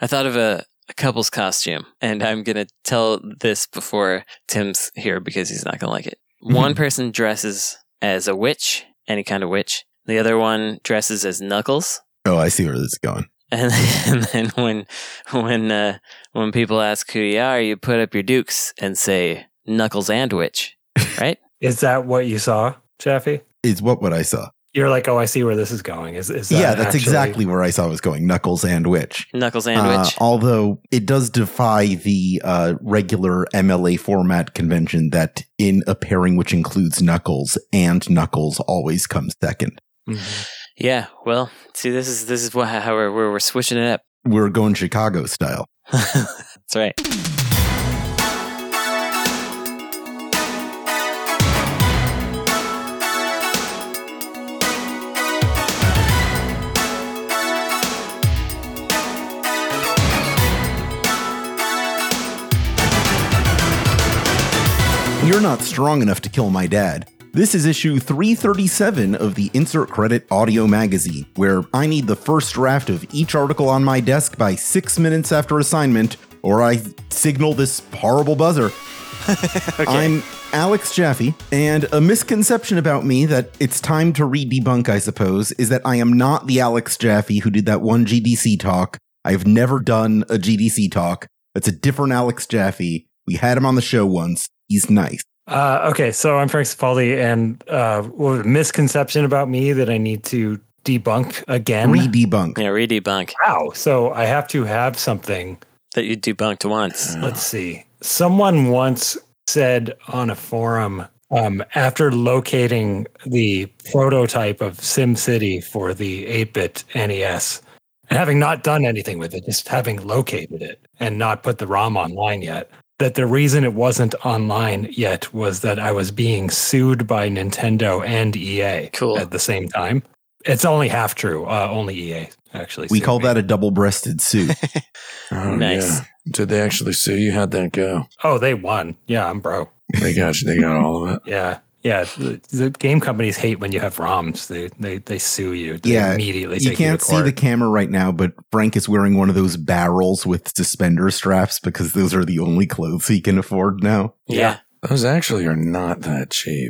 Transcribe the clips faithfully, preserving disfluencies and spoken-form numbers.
I thought of a, a couple's costume, and I'm going to tell this before Tim's here because he's not going to like it. One person dresses as a witch, any kind of witch. The other one dresses as Knuckles. Oh, I see where this is going. And then, and then when when uh, when people ask who you are, you put up your dukes and say Knuckles and witch, right? Is that what you saw, Chaffee? Is what what I saw. You're like, oh, I see where this is going. Is, is that yeah, that's actually... exactly where I saw it was going. Knuckles and witch. Knuckles and uh, witch. Although it does defy the uh, regular M L A format convention that in a pairing which includes Knuckles and Knuckles always comes second. Mm-hmm. Yeah, well, see, this is this is what, how we're, we're we're switching it up. We're going Chicago style. That's right. You're not strong enough to kill my dad. This is issue three thirty-seven of the Insert Credit Audio Magazine, where I need the first draft of each article on my desk by six minutes after assignment, or I signal this horrible buzzer. Okay. I'm Alex Jaffe, and a misconception about me that it's time to re-debunk, I suppose, is that I am not the Alex Jaffe who did that one G D C talk. I've never done a G D C talk. That's a different Alex Jaffe. We had him on the show once. He's nice. Uh, okay, so I'm Frank Cifaldi, and uh, well, a misconception about me that I need to debunk again. Re-debunk. Yeah, re-debunk. Wow, so I have to have something. That you debunked once. Let's see. Someone once said on a forum, um, after locating the prototype of SimCity for the eight-bit N E S, and having not done anything with it, just having located it and not put the ROM online yet, that the reason it wasn't online yet was that I was being sued by Nintendo and E A cool. at the same time. It's only half true. Uh, only E A actually. We call me. that a double-breasted suit. Oh, nice. Yeah. Did they actually sue you? How'd that go? Oh, they won. Yeah, I'm bro. They got you. They got all of it. Yeah. Yeah, the, the game companies hate when you have ROMs. They they they sue you. They yeah, immediately you take can't you to see court. the camera right now, but Frank is wearing one of those barrels with suspender straps because those are the only clothes he can afford now. Yeah. Those actually are not that cheap.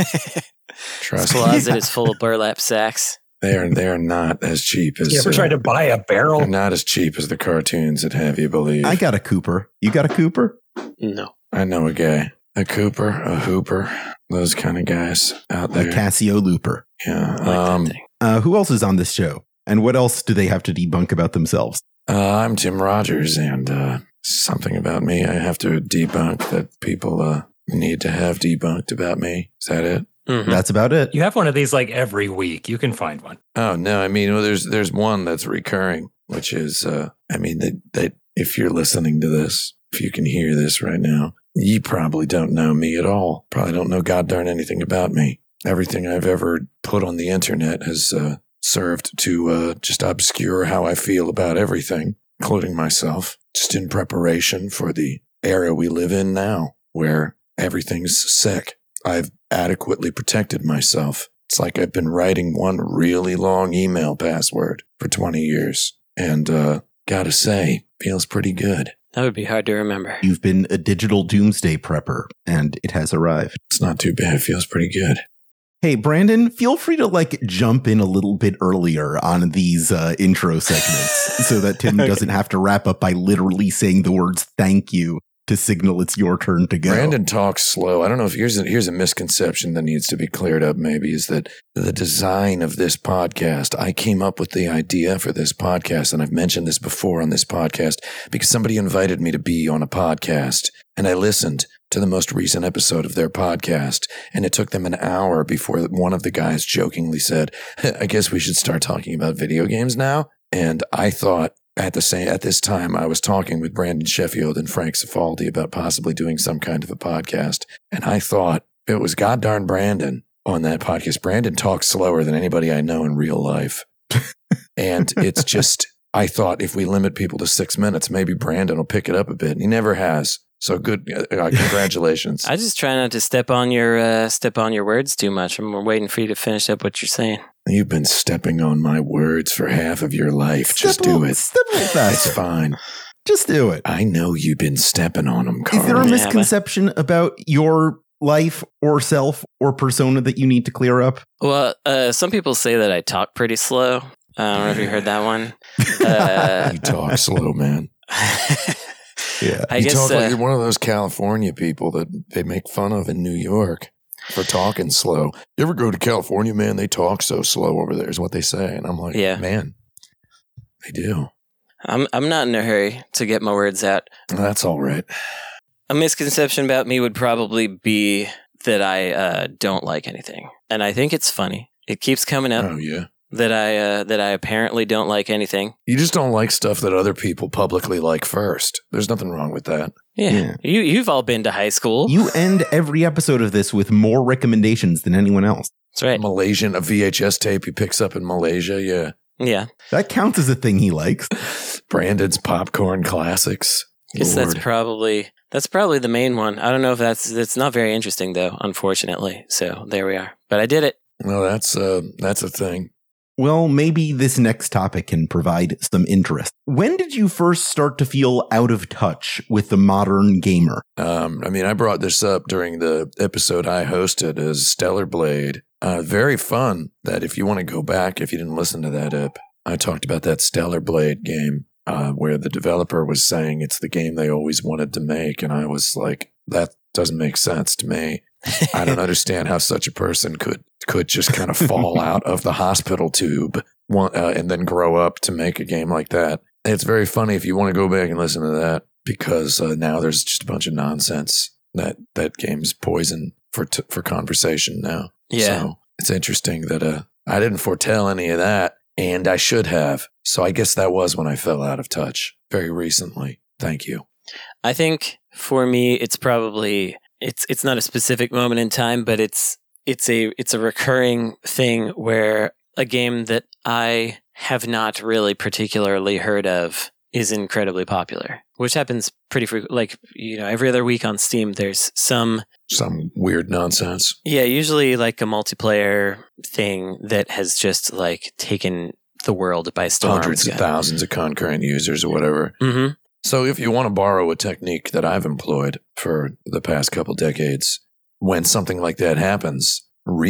Trust His me. closet is full of burlap sacks. They are, they are not as cheap as... You ever uh, tried to buy a barrel? They're not as cheap as the cartoons that have you believe. I got a Cooper. You got a Cooper? No. I know a guy. A Cooper, a Hooper, those kind of guys out there. A Casio Looper. Yeah. I like Um, that thing. Uh, who else is on this show? And what else do they have to debunk about themselves? uh, I'm Tim Rogers, and uh, something about me I have to debunk that people uh, need to have debunked about me. Is that it? Mm-hmm. That's about it. You have one of these like every week. You can find one. Oh, no. I mean, well, there's there's one that's recurring, which is, uh, I mean, that, that if you're listening to this, if you can hear this right now, you probably don't know me at all. Probably don't know god darn anything about me. Everything I've ever put on the internet has uh, served to uh, just obscure how I feel about everything, including myself, just in preparation for the era we live in now, where everything's sick. I've adequately protected myself. It's like I've been writing one really long email password for twenty years. And uh, gotta say, feels pretty good. That would be hard to remember. You've been a digital doomsday prepper, and it has arrived. It's not too bad. It feels pretty good. Hey, Brandon, feel free to like jump in a little bit earlier on these uh, intro segments so that Tim Okay. doesn't have to wrap up by literally saying the words thank you to signal it's your turn to go. Brandon talks slow. I don't know if here's a, here's a misconception that needs to be cleared up maybe is that the design of this podcast, I came up with the idea for this podcast, and I've mentioned this before on this podcast because somebody invited me to be on a podcast, and I listened to the most recent episode of their podcast, and it took them an hour before one of the guys jokingly said, I guess we should start talking about video games now. And I thought, At the same at this time, I was talking with Brandon Sheffield and Frank Cifaldi about possibly doing some kind of a podcast, and I thought it was goddarn Brandon on that podcast. Brandon talks slower than anybody I know in real life, and it's just I thought if we limit people to six minutes, maybe Brandon will pick it up a bit. And he never has. So good. Uh, congratulations. I just try not to step on your uh, step on your words too much. I'm waiting for you to finish up what you're saying. You've been stepping on my words for half of your life. Step Just a do little- it. Step a little It's faster. fine. Just do it. I know you've been stepping on them, Carl. Is there a Yeah, misconception about your life or self or persona that you need to clear up? Well, uh, some people say that I talk pretty slow. I don't know if you heard that one. Uh, You talk slow, man. Yeah. I you guess talk uh, like you're one of those California people that they make fun of in New York for talking slow. You ever go to California, man? They talk so slow over there is what they say. And I'm like, Yeah. man, they do. I'm I'm not in a hurry to get my words out. That's all right. A misconception about me would probably be that I uh, don't like anything, and I think it's funny. It keeps coming up Oh, yeah. that I uh, that I apparently don't like anything. You just don't like stuff that other people publicly like first. There's nothing wrong with that. Yeah, Yeah. you you've all been to high school. You end every episode of this with more recommendations than anyone else. That's right. Malaysian, a V H S tape he picks up in Malaysia. Yeah. Yeah, That counts as a thing he likes. Brandon's popcorn classics. guess Lord. that's probably that's probably the main one. I don't know if that's it's not very interesting though, unfortunately. So there we are. But I did it. Well, that's uh, that's a thing. Well, maybe this next topic can provide some interest. When did you first start to feel out of touch with the modern gamer? Um, I mean, I brought this up during the episode I hosted as Stellar Blade. Uh, very fun that if you want to go back, if you didn't listen to that ep, I talked about that Stellar Blade game uh, where the developer was saying it's the game they always wanted to make. And I was like, that doesn't make sense to me. I don't understand how such a person could could just kind of fall out of the hospital tube one, uh, and then grow up to make a game like that. It's very funny if you want to go back and listen to that because uh, now there's just a bunch of nonsense. That that game's poison for t- for conversation now. Yeah. So it's interesting that uh, I didn't foretell any of that, and I should have. So I guess that was when I fell out of touch very recently. Thank you. I think for me, it's probably it's it's not a specific moment in time, but it's it's a it's a recurring thing where a game that I have not really particularly heard of is incredibly popular, which happens pretty frequently. Like, you know, every other week on Steam, there's some Some weird nonsense. yeah, usually like a multiplayer thing that has just like taken the world by storm. Hundreds of thousands of concurrent users or whatever. Mm-hmm. So if you want to borrow a technique that I've employed for the past couple decades, when something like that happens,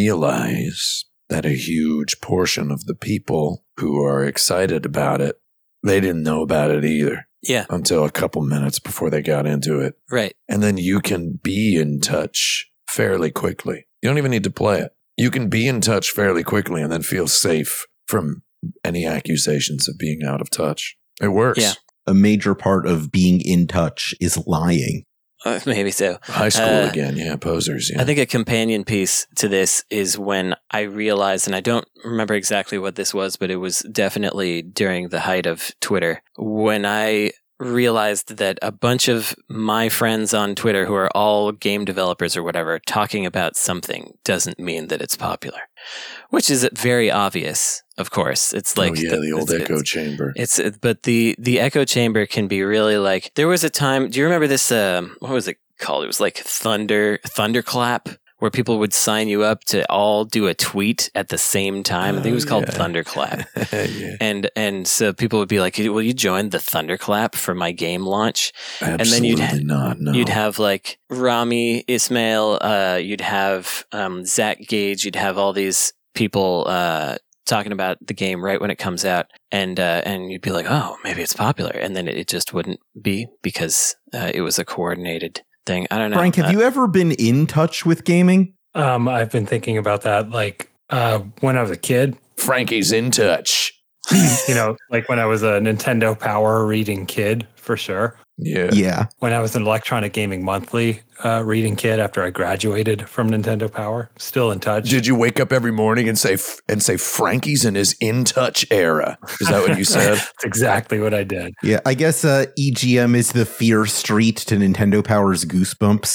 realize that a huge portion of the people who are excited about it, they didn't know about it either Yeah, until a couple minutes before they got into it. right. And then you can be in touch fairly quickly. You don't even need to play it. You can be in touch fairly quickly and then feel safe from any accusations of being out of touch. It works. Yeah. A major part of being in touch is lying. Uh, maybe so. High school Uh, again. Yeah. Posers. Yeah. I think a companion piece to this is when I realized, and I don't remember exactly what this was, but it was definitely during the height of Twitter, when I realized that a bunch of my friends on Twitter who are all game developers or whatever talking about something doesn't mean that it's popular, which is very obvious, of course. It's like oh, yeah, the, old it's- echo it's- chamber. It's but the the echo chamber can be really like, there was a time, do you remember this um what was it called? It was like Thunder Thunderclap, where people would sign you up to all do a tweet at the same time. I think it was Oh, called yeah. Thunderclap. yeah. And and so people would be like, "Will you join the Thunderclap for my game launch?" Absolutely then you'd ha- not. No. You'd have like Rami Ismail, uh, you'd have um, Zach Gage, you'd have all these people uh, talking about the game right when it comes out, and uh, and you'd be like, "Oh, maybe it's popular," and then it, it just wouldn't be because uh, it was a coordinated thing. I don't know. Frank, have Uh, you ever been in touch with gaming? Um, I've been thinking about that, like uh, when I was a kid. Frankie's in touch. You know, like when I was a Nintendo Power reading kid, for sure. Yeah. Yeah. When I was an Electronic Gaming Monthly uh, reading kid after I graduated from Nintendo Power, still in touch. Did you wake up every morning and say and say Frankie's in his in touch era? Is that what you said? That's exactly what I did. Yeah. I guess uh, E G M is the Fear Street to Nintendo Power's Goosebumps.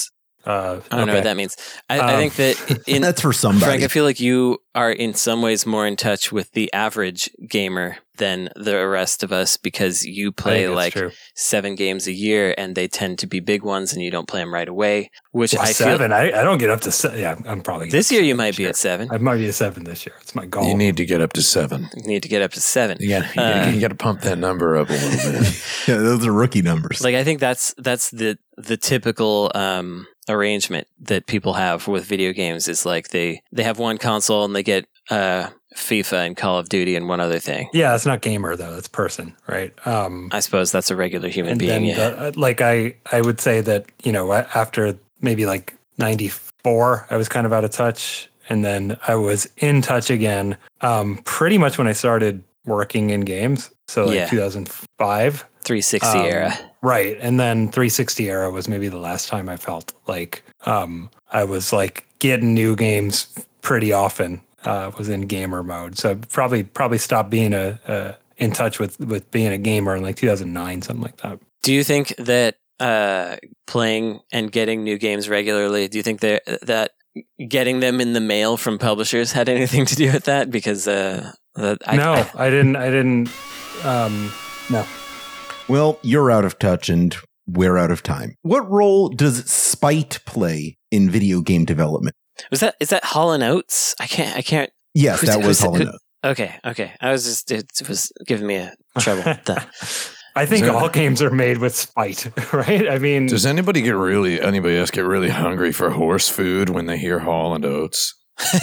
Uh, I don't know okay. what that means. I, Um, I think that in That's for somebody. Frank, I feel like you are in some ways more in touch with the average gamer than the rest of us because you I play think that's like true. seven games a year and they tend to be big ones and you don't play them right away, which Well, I seven. I, I don't get up to seven. Yeah, I'm probably feel this year you might this be year. at seven. I might be at seven this year. It's my goal. You need to get up to seven. You need to get up to seven. You got Uh, you got to pump that number up a little bit. Yeah, those are rookie numbers. Like I think that's that's the the typical um, arrangement that people have with video games is like they they have one console and they get uh, FIFA and Call of Duty and one other thing. Yeah, that's not gamer though. That's person, right? Um, I suppose that's a regular human and being. then Yeah. the, uh, like I, I would say that you know a- after maybe like ninety-four, I was kind of out of touch, and then I was in touch again. Um, pretty much when I started working in games, so like Yeah. two thousand five. three sixty Um, era. Right. And then three sixty era was maybe the last time I felt like um, I was like getting new games pretty often. Uh, was in gamer mode. So I probably probably stopped being a, a in touch with, with being a gamer in like two thousand nine, something like that. Do you think that uh, playing and getting new games regularly, do you think that that getting them in the mail from publishers had anything to do with that? Because uh, that I, no, I, I, didn't. I didn't. Um, no. Well, you're out of touch and we're out of time. What role does spite play in video game development? was that is that Hall and Oates? I can't. I can't. Yes, Who's- that was who's- Hall and who- Oates. Okay. Okay. I was just it was giving me a trouble. That- I think Is there- all games are made with spite, right? I mean, Does anybody get really anybody else get really hungry for horse food when they hear Hall and Oates?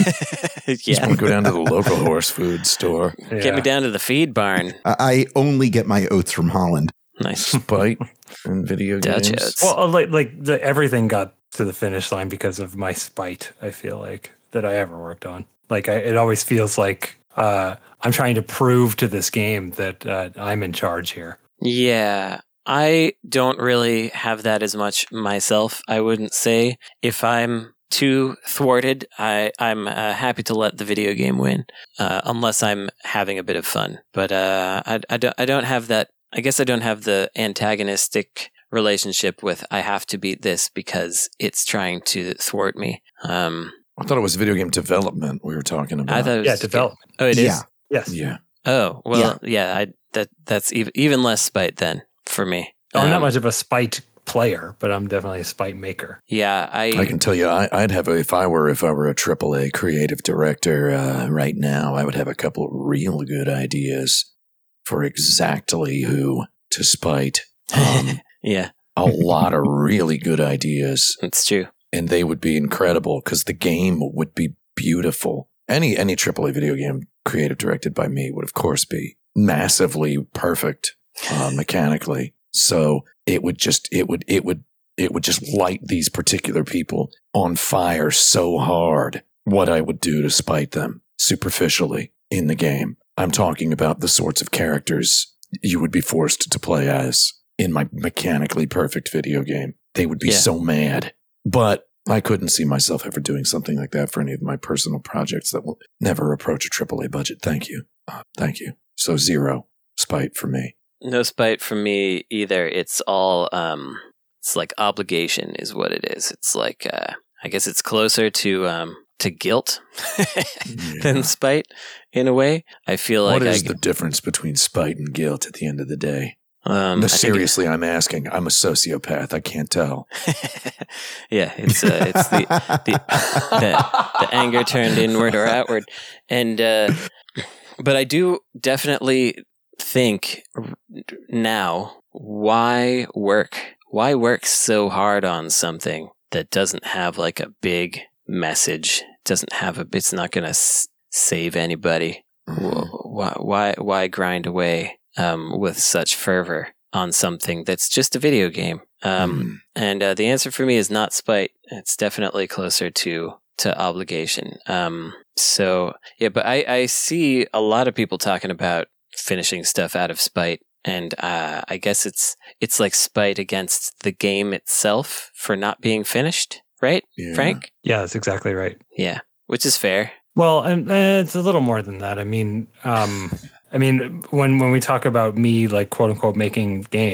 Just yeah. want to go down to the local horse food store. Get yeah. me down to the feed barn. I I only get my oats from Holland. Nice. Spite in video Dutch games. Oats. Well, like like the, everything got to the finish line because of my spite. I feel like that I ever worked on. Like I, it always feels like uh, I'm trying to prove to this game that uh, I'm in charge here. Yeah, I don't really have that as much myself. I wouldn't say if I'm too thwarted, I I'm uh, happy to let the video game win, uh, unless I'm having a bit of fun. But uh, I I don't I don't have that. I guess I don't have the antagonistic relationship with I have to beat this because it's trying to thwart me. Um, I thought it was video game development we were talking about. I thought it was Yeah, development. Oh, it is. Yeah. Yes. yeah. Oh, well, yeah. I that that's even even less spite then for me. Oh, I'm not Um, much of a spite player, but I'm definitely a spite maker. Yeah, I. I can tell you, I, I'd have a, if I were if I were a triple A creative director uh, right now, I would have a couple of real good ideas for exactly who to spite. Um, yeah, a lot of really good ideas, it's true. and they would be incredible because the game would be beautiful. Any any triple A video game creative directed by me would, of course, be massively perfect uh, mechanically. So it would just it would it would it would just light these particular people on fire so hard. What I would do to spite them superficially in the game. I'm talking about the sorts of characters you would be forced to play as in my mechanically perfect video game. They would be Yeah. so mad. But I couldn't see myself ever doing something like that for any of my personal projects that will never approach a triple A budget. Thank you. Uh, thank you. So zero spite for me. No spite from me either. It's all um it's like obligation is what it is. It's like uh I guess it's closer to um to guilt than spite in a way. I feel like What is I, the difference between spite and guilt at the end of the day? um no, I think- seriously, I'm asking. I'm a sociopath. I can't tell. yeah, it's uh, it's the the, the the anger turned inward or outward. And uh but I do definitely think now, why work? Why work so hard on something that doesn't have like a big message? Doesn't have a. It's not going to s- save anybody. Mhm. Why? Why? Why grind away um, with such fervor on something that's just a video game? Um, Mm. And uh, the answer for me is not spite. It's definitely closer to to obligation. Um, so yeah, but I, I see a lot of people talking about finishing stuff out of spite, and uh, I guess it's it's like spite against the game itself for not being finished, right, Yeah. Frank? Yeah, that's exactly right. Yeah, which is fair. Well, and uh, it's a little more than that. I mean, um, I mean, when when we talk about me, like quote unquote, making games,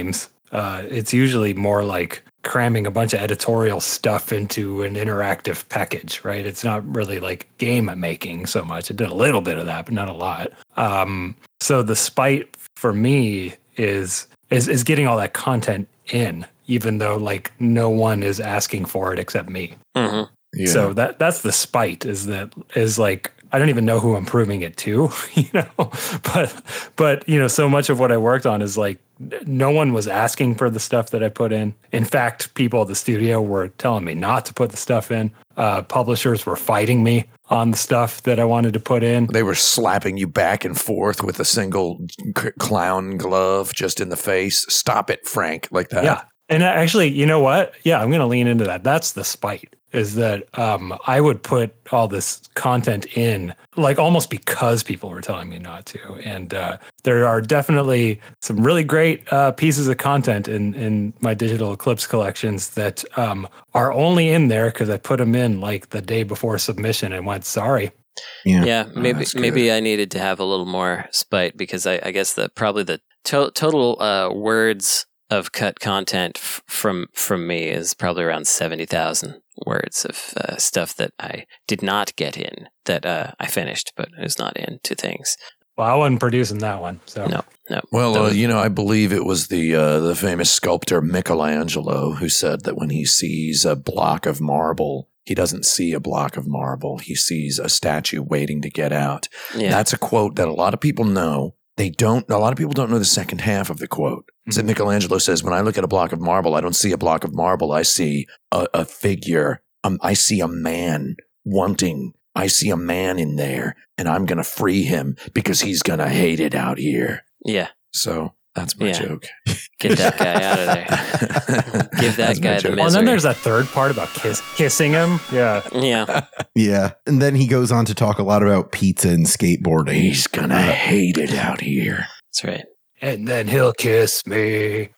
Uh, it's usually more like cramming a bunch of editorial stuff into an interactive package, right? It's not really like game making so much. It did a little bit of that, but not a lot. Um, so the spite for me is is is getting all that content in, even though like no one is asking for it except me. Mm-hmm. Yeah. So that that's the spite, is that is like I don't even know who I'm proving it to, you know. But but you know, so much of what I worked on is like no one was asking for the stuff that I put in. In fact, people at the studio were telling me not to put the stuff in. Uh, publishers were fighting me on the stuff that I wanted to put in. They were slapping you back and forth with a single c- clown glove just in the face. Stop it, Frank, like that. Yeah. And actually, you know what? Yeah, I'm going to lean into that. That's the spite, is that um, I would put all this content in, like almost because people were telling me not to. And uh, there are definitely some really great uh, pieces of content in, in my Digital Eclipse collections that um, are only in there because I put them in like the day before submission and went, sorry. Yeah. Yeah, maybe that's good. maybe I needed to have a little more spite, because I, I guess the probably the to- total uh, words of cut content f- from from me is probably around seventy thousand words of uh, stuff that I did not get in, that uh, I finished, but it was not in to things. Well, I wasn't producing that one. So No, no. Well, uh, Those- you know, I believe it was the uh, the famous sculptor Michelangelo who said that when he sees a block of marble, he doesn't see a block of marble. He sees a statue waiting to get out. yeah. That's a quote that a lot of people know. They don't, a lot of people don't know the second half of the quote. So Michelangelo says, when I look at a block of marble, I don't see a block of marble. I see a, a figure. Um, I see a man wanting. I see a man in there, and I'm going to free him because he's going to hate it out here. yeah. So that's my Yeah. joke. Get that guy out of there. Give that That's my guy the joke. Well, and then misery. there's that third part about kiss, kissing him. Yeah. Yeah. Yeah. And then he goes on to talk a lot about pizza and skateboarding. He's going to hate it out here. That's right. And then he'll kiss me.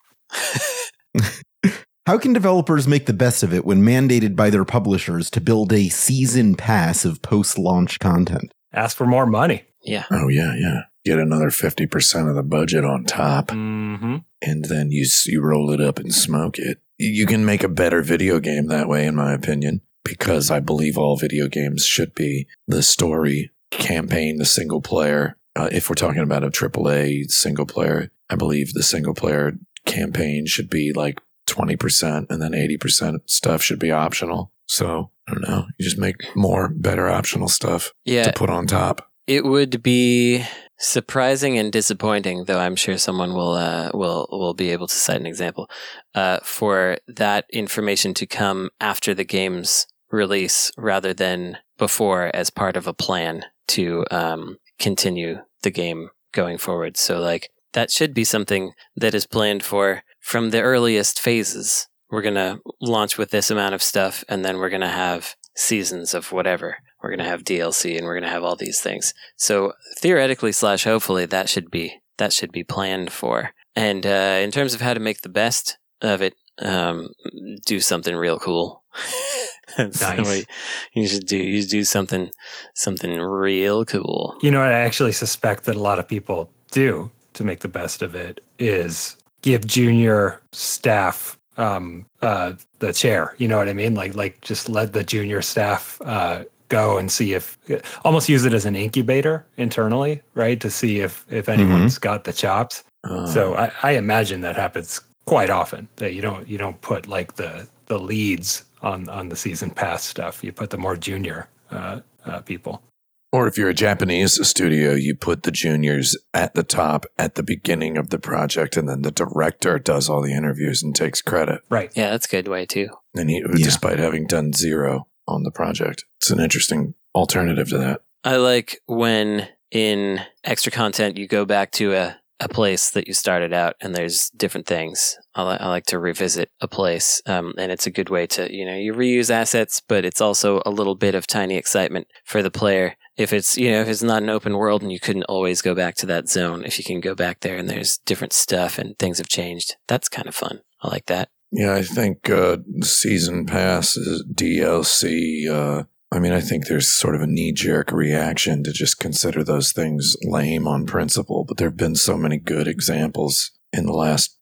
How can developers make the best of it when mandated by their publishers to build a season pass of post-launch content? Ask for more money. Yeah. Oh, yeah, yeah. Get another fifty percent of the budget on top, Mm-hmm. and then you, s- you roll it up and smoke it. You can make a better video game that way, in my opinion, because I believe all video games should be the story, campaign, the single player. Uh, if we're talking about a triple A single player, I believe the single player campaign should be like twenty percent, and then eighty percent stuff should be optional. So, I don't know. You just make more, better optional stuff Yeah. to put on top. It would be surprising and disappointing, though I'm sure someone will uh, will will be able to cite an example, uh, for that information to come after the game's release rather than before, as part of a plan to um, continue the game going forward. So, like, that should be something that is planned for from the earliest phases. We're going to launch with this amount of stuff, and then we're going to have seasons of whatever. We're going to have D L C, and we're going to have all these things. So theoretically slash hopefully that should be that should be planned for. And uh, in terms of how to make the best of it, um, do something real cool. That's the Nice. way you should do. You should do something something real cool. You know what I actually suspect that a lot of people do to make the best of it is give junior staff um, uh, the chair. You know what I mean? Like, like just let the junior staff uh, go and see if, almost use it as an incubator internally, right? To see if if anyone's got the chops. Uh, So I, I imagine that happens quite often. That you don't you don't put like the the leads on on the season pass stuff. You put the more junior uh, uh, people. Or if you're a Japanese studio, you put the juniors at the top at the beginning of the project, and then the director does all the interviews and takes credit. Right. Yeah, that's a good way too. And he, Yeah. despite having done zero on the project, it's an interesting alternative to that. I like when in extra content you go back to a, a place that you started out and there's different things. I, li- I like to revisit a place, um, and it's a good way to, you know, you reuse assets, but it's also a little bit of tiny excitement for the player. If it's, you know, if it's not an open world and you couldn't always go back to that zone, if you can go back there and there's different stuff and things have changed, that's kind of fun. I like that. Yeah, I think uh, season pass, D L C, uh, I mean, I think there's sort of a knee-jerk reaction to just consider those things lame on principle, but there have been so many good examples in the last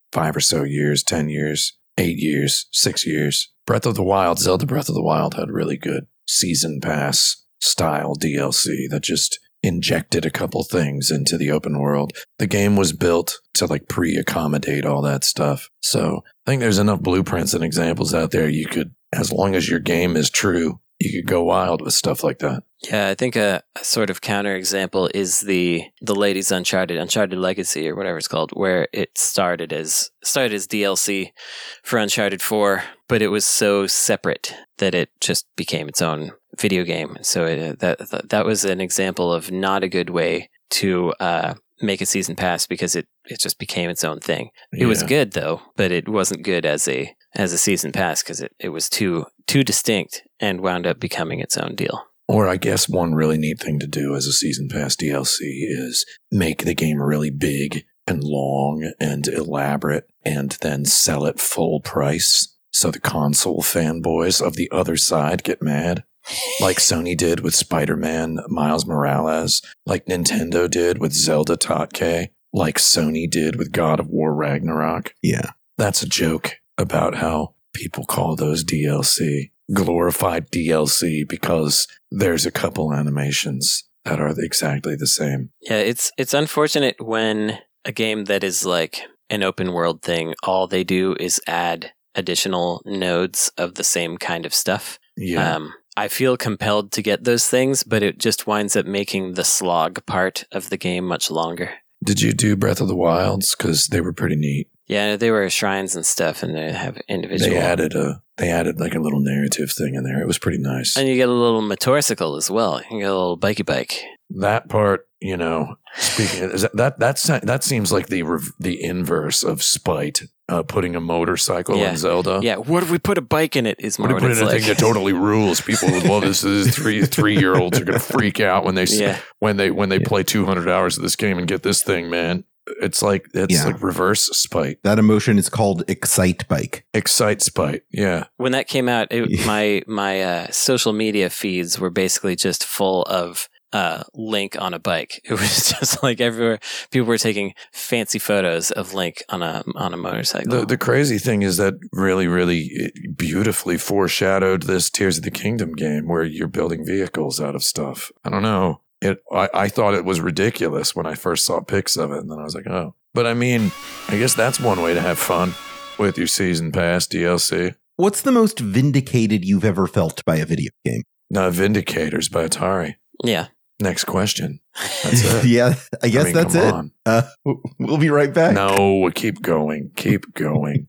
five or so years, ten years, eight years, six years. Breath of the Wild, Zelda Breath of the Wild had really good season pass style D L C that just injected a couple things into the open world. The game was built to like pre-accommodate all that stuff. So I think there's enough blueprints and examples out there. You could, as long as your game is true, you could go wild with stuff like that. Yeah, I think a, a sort of counterexample is the the latest Uncharted, Uncharted Legacy or whatever it's called, where it started as started as D L C for Uncharted four, but it was so separate that it just became its own video game. So it, that that was an example of not a good way to uh, make a season pass because it, it just became its own thing. It Yeah. was good though, but it wasn't good as a as a season pass because it, it was too too distinct and wound up becoming its own deal. Or I guess one really neat thing to do as a season pass D L C is make the game really big and long and elaborate and then sell it full price so the console fanboys of the other side get mad. Like Sony did with Spider-Man Miles Morales, like Nintendo did with Zelda Tatke, like Sony did with God of War Ragnarok. Yeah. That's a joke about how people call those D L C. Glorified D L C because there's a couple animations that are exactly the same. Yeah, it's it's unfortunate when a game that is like an open world thing, all they do is add additional nodes of the same kind of stuff. Yeah. Um, I feel compelled to get those things, but it just winds up making the slog part of the game much longer. Did you do Breath of the Wilds? Because they were pretty neat. Yeah, they were shrines and stuff, and they have individual. They added a they added like a little narrative thing in there. It was pretty nice. And you get a little motorcycle as well. You get a little bikey bike. That part, you know, speaking of, is that that that's, that seems like the rev- the inverse of Spite, uh, putting a motorcycle Yeah. in Zelda. Yeah, what if we put a bike in it? Is more What what if we put it's in a like. thing that totally rules? People would love this. This is three three year olds are going to freak out when they s Yeah. when they when they Yeah. play two hundred hours of this game and get this thing, man. It's like it's Yeah. like reverse Spite, That emotion is called Excite Bike. excite Spite. Yeah, When that came out, it, Yeah. my my uh, social media feeds were basically just full of uh, Link on a bike. It was just like everywhere. People were taking fancy photos of Link on a on a motorcycle. the the crazy thing is that really really beautifully foreshadowed this Tears of the Kingdom game where you're building vehicles out of stuff. I don't know. It I, I thought it was ridiculous when I first saw pics of it, and then I was like, oh. But I mean, I guess that's one way to have fun with your season pass D L C. What's the most vindicated you've ever felt by a video game? Now, Vindicators by Atari. yeah. Next question. That's it. yeah, I guess mean, that's come it. on. Uh, we'll be right back. No, keep going. Keep going.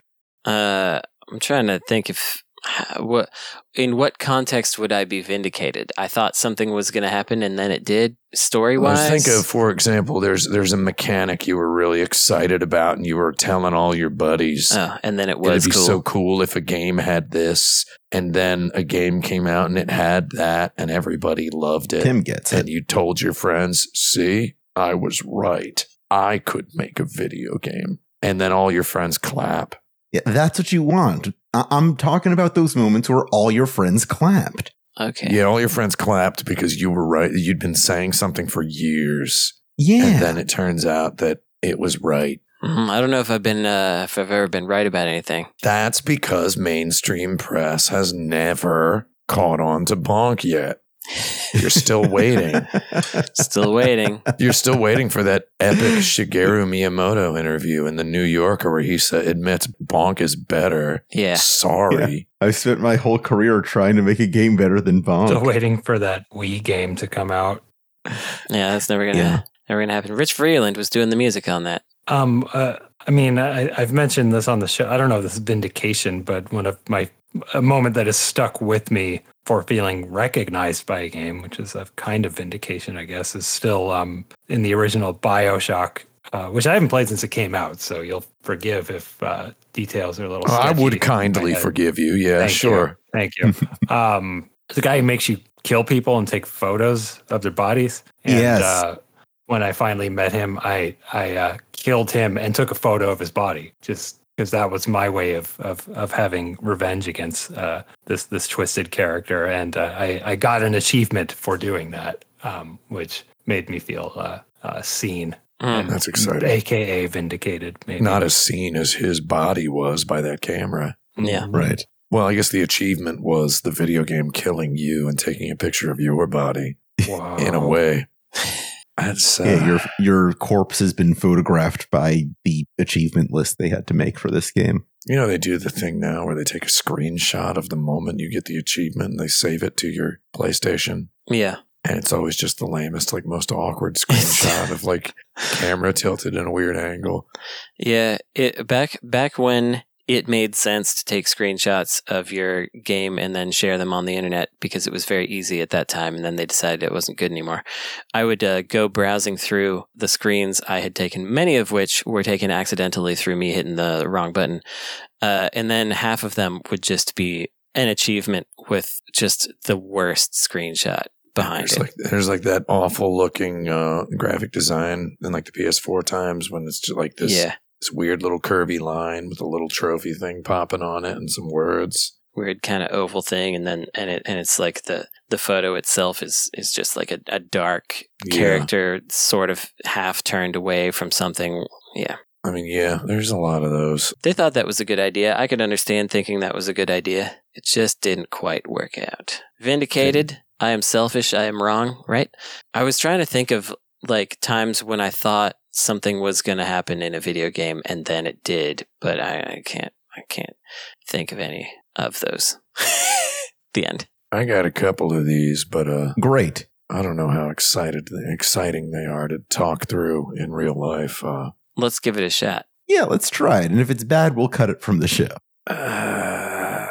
Uh, I'm trying to think if what in what context would I be vindicated? I thought something was going to happen, and then it did. Story Well, wise, think of, for example, there's there's a mechanic you were really excited about, and you were telling all your buddies. oh, and then it was It'd be cool. so cool if a game had this, and then a game came out and it had that, and everybody loved it. Tim gets and it. you told your friends, "See, I was right. I could make a video game." And then all your friends clap. Yeah, that's what you want. I- I'm talking about those moments where all your friends clapped. Okay. Yeah, all your friends clapped because you were right. You'd been saying something for years, Yeah. and then it turns out that it was right. Mhm. I don't know if I've been uh, if I've ever been right about anything. That's because mainstream press has never caught on to Bonk yet. You're still waiting. Still waiting. You're still waiting for that epic Shigeru Miyamoto interview in the New Yorker where he sa- admits Bonk is better. Yeah. Sorry. I spent my whole career trying to make a game better than Bonk. Still waiting for that Wii game to come out. Yeah, that's never gonna Yeah. never gonna happen. Rich Freeland was doing the music on that. Um, uh, I mean, I, I've mentioned this on the show. I don't know if this is vindication, but one of my a moment that has stuck with me for feeling recognized by a game, which is a kind of vindication, I guess, is still um, in the original BioShock, uh, which I haven't played since it came out. So you'll forgive if uh, details are a little. I sketchy would in my kindly head. forgive you. Yeah, Thank sure. you. Thank you. um, the guy who makes you kill people and take photos of their bodies. And, Yes. Uh, when I finally met him, I I uh, killed him and took a photo of his body, just because that was my way of of of having revenge against uh, this this twisted character, and uh, I I got an achievement for doing that, um, which made me feel uh, uh, seen Mm. That's exciting. A K A vindicated, maybe. Not as seen as his body was by that camera. Yeah. Right. Well, I guess the achievement was the video game killing you and taking a picture of your body Wow. in a way. That's, uh, Yeah, your your corpse has been photographed by the achievement list they had to make for this game. you know, they do the thing now where they take a screenshot of the moment you get the achievement and they save it to your PlayStation. Yeah. And it's always just the lamest, like most awkward screenshot of like camera tilted in a weird angle. Yeah. It back back when it made sense to take screenshots of your game and then share them on the internet because it was very easy at that time, and then they decided it wasn't good anymore. I would uh, go browsing through the screens I had taken, many of which were taken accidentally through me hitting the wrong button. Uh, and then half of them would just be an achievement with just the worst screenshot behind There's it. like there's like that awful looking uh, graphic design in like the P S four times when it's just like this. Yeah. This weird little curvy line with a little trophy thing popping on it and some words. Weird kind of oval thing, and then and it and it's like the the photo itself is is just like a, a dark Yeah. character sort of half turned away from something. Yeah. I mean, yeah, there's a lot of those. They thought that was a good idea. I could understand thinking that was a good idea. It just didn't quite work out. Vindicated. I am selfish. I am wrong, right? I was trying to think of like times when I thought something was going to happen in a video game and then it did, but I, I can't I can't think of any of those. The end. I got a couple of these, but uh, Great. I don't know how excited exciting they are to talk through in real life. Uh, Let's give it a shot. Yeah, let's try it. And if it's bad, we'll cut it from the show. uh,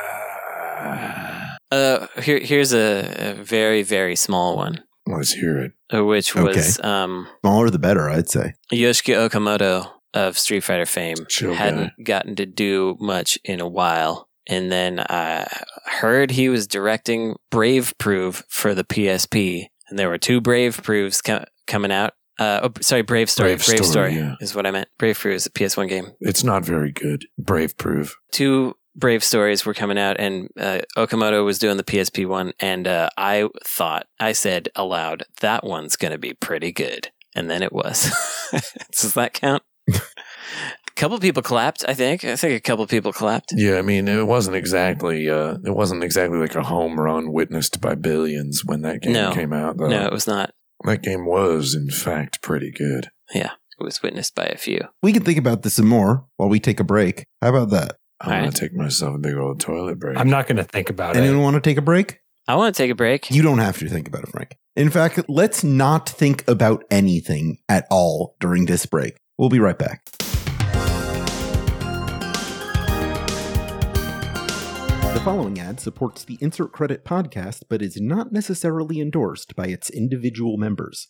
Uh, here here's a, a very very small one, let's hear it. uh, which was um, Smaller the better, I'd say. Yoshiki Okamoto of Street Fighter fame Chill hadn't guy. gotten to do much in a while. And then I heard he was directing Brave Prove for the P S P. And there were two Brave Proves co- coming out. Uh, oh, sorry, Brave Story. Brave Brave, Story, Story, yeah. is what I meant. Brave Prove is a P S one game. It's not very good. Brave Prove. Two Brave Stories were coming out, and uh, Okamoto was doing the P S P one. And uh, I thought, I said aloud, that one's going to be pretty good. And then it was. Does that count? A couple people clapped, I think. I think a couple people clapped. Yeah, I mean, it wasn't exactly uh, it wasn't exactly like a home run witnessed by billions when that game No. came out. Though. No, it was not. That game was, in fact, pretty good. Yeah, it was witnessed by a few. We can think about this some more while we take a break. How about that? I'm All gonna right. take myself a big old toilet break. I'm not going to think about Anyone it. want to take a break? I want to take a break. You don't have to think about it, Frank. In fact, let's not think about anything at all during this break. We'll be right back. The following ad supports the Insert Credit podcast, but is not necessarily endorsed by its individual members.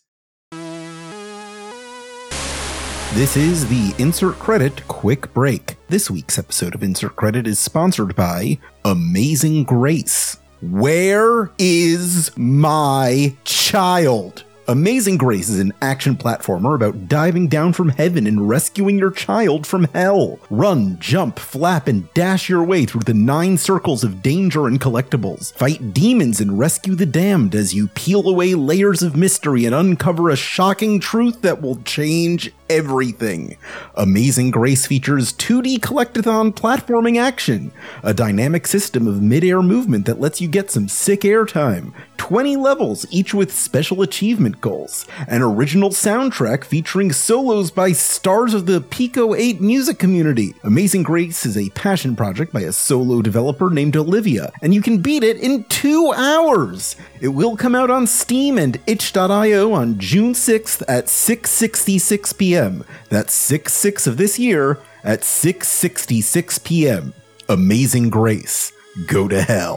This is the Insert Credit Quick Break. This week's episode of Insert Credit is sponsored by Amazing Grace. Where is my child? Amazing Grace is an action platformer about diving down from heaven and rescuing your child from hell. Run, jump, flap, and dash your way through the nine circles of danger and collectibles. Fight demons and rescue the damned as you peel away layers of mystery and uncover a shocking truth that will change everything. Amazing Grace features two D collectathon platforming action, a dynamic system of mid-air movement that lets you get some sick airtime, twenty levels, each with special achievement goals, an original soundtrack featuring solos by stars of the Pico eight music community. Amazing Grace is a passion project by a solo developer named Olivia, and you can beat it in two hours! It will come out on Steam and itch dot io on June sixth at six sixty-six p.m. That's six six of this year at six sixty-six p.m. Amazing Grace. Go to hell.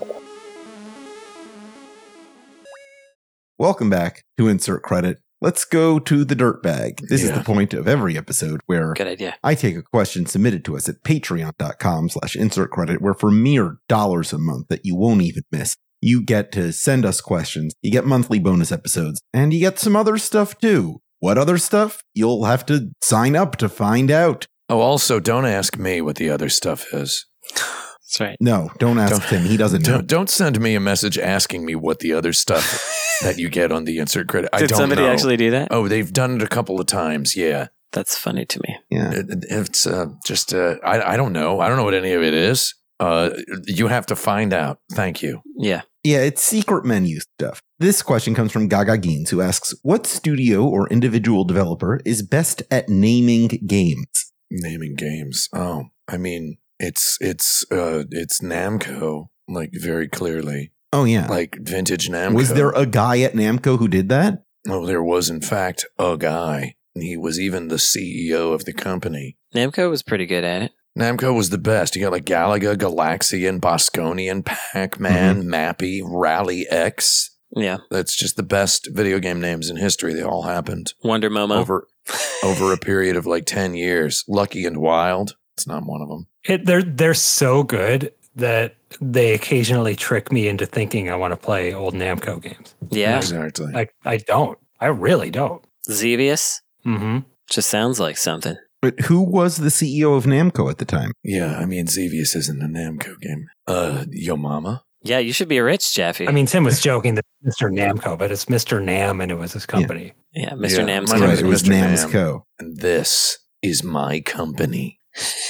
Welcome back to Insert Credit. Let's go to the dirtbag. This is Yeah. the point of every episode where Good idea. I take a question submitted to us at patreon.com slash insert credit, where for mere dollars a month that you won't even miss, you get to send us questions, you get monthly bonus episodes, and you get some other stuff too. What other stuff? You'll have to sign up to find out. Oh, also, don't ask me what the other stuff is. That's right. No, don't ask Don't- him. He doesn't know. Don't, don't send me a message asking me what the other stuff that you get on the insert credit. I Did don't somebody know. actually do that? Oh, they've done it a couple of times. Yeah. That's funny to me. Yeah. It, it- it's uh, just, uh, I, I don't know. I don't know what any of it is. Uh, you have to find out. Thank you. Yeah. Yeah, it's secret menu stuff. This question comes from Gaga Geens, who asks, what studio or individual developer is best at naming games? Naming games. Oh, I mean, it's, it's, uh, it's Namco, like very clearly, Oh, yeah. like vintage Namco. Was there a guy at Namco who did that? Oh, there was, in fact, a guy. And he was even the C E O of the company. Namco was pretty good at it. Namco was the best. You got like Galaga, Galaxian, Bosconian, Pac-Man, Mappy, Rally X. Yeah. That's just the best video game names in history. They all happened Wonder Momo. over over a period of like ten years. Lucky and Wild. It's not one of them. It, they're they're so good that they occasionally trick me into thinking I want to play old Namco games. Yeah. Exactly. Like I don't. I really don't. Xevious. Mm-hmm. Just sounds like something. But who was the C E O of Namco at the time? Yeah, I mean, Xevious isn't a Namco game. Uh, Yo Mama? Yeah, you should be rich, Jeffy. I mean, Tim was joking that Mister Namco, but it's Mister Nam and it was his company. yeah, Mister Yeah, Nam's my company. name's Right, it was Mister Nam. Namco. And this is my company.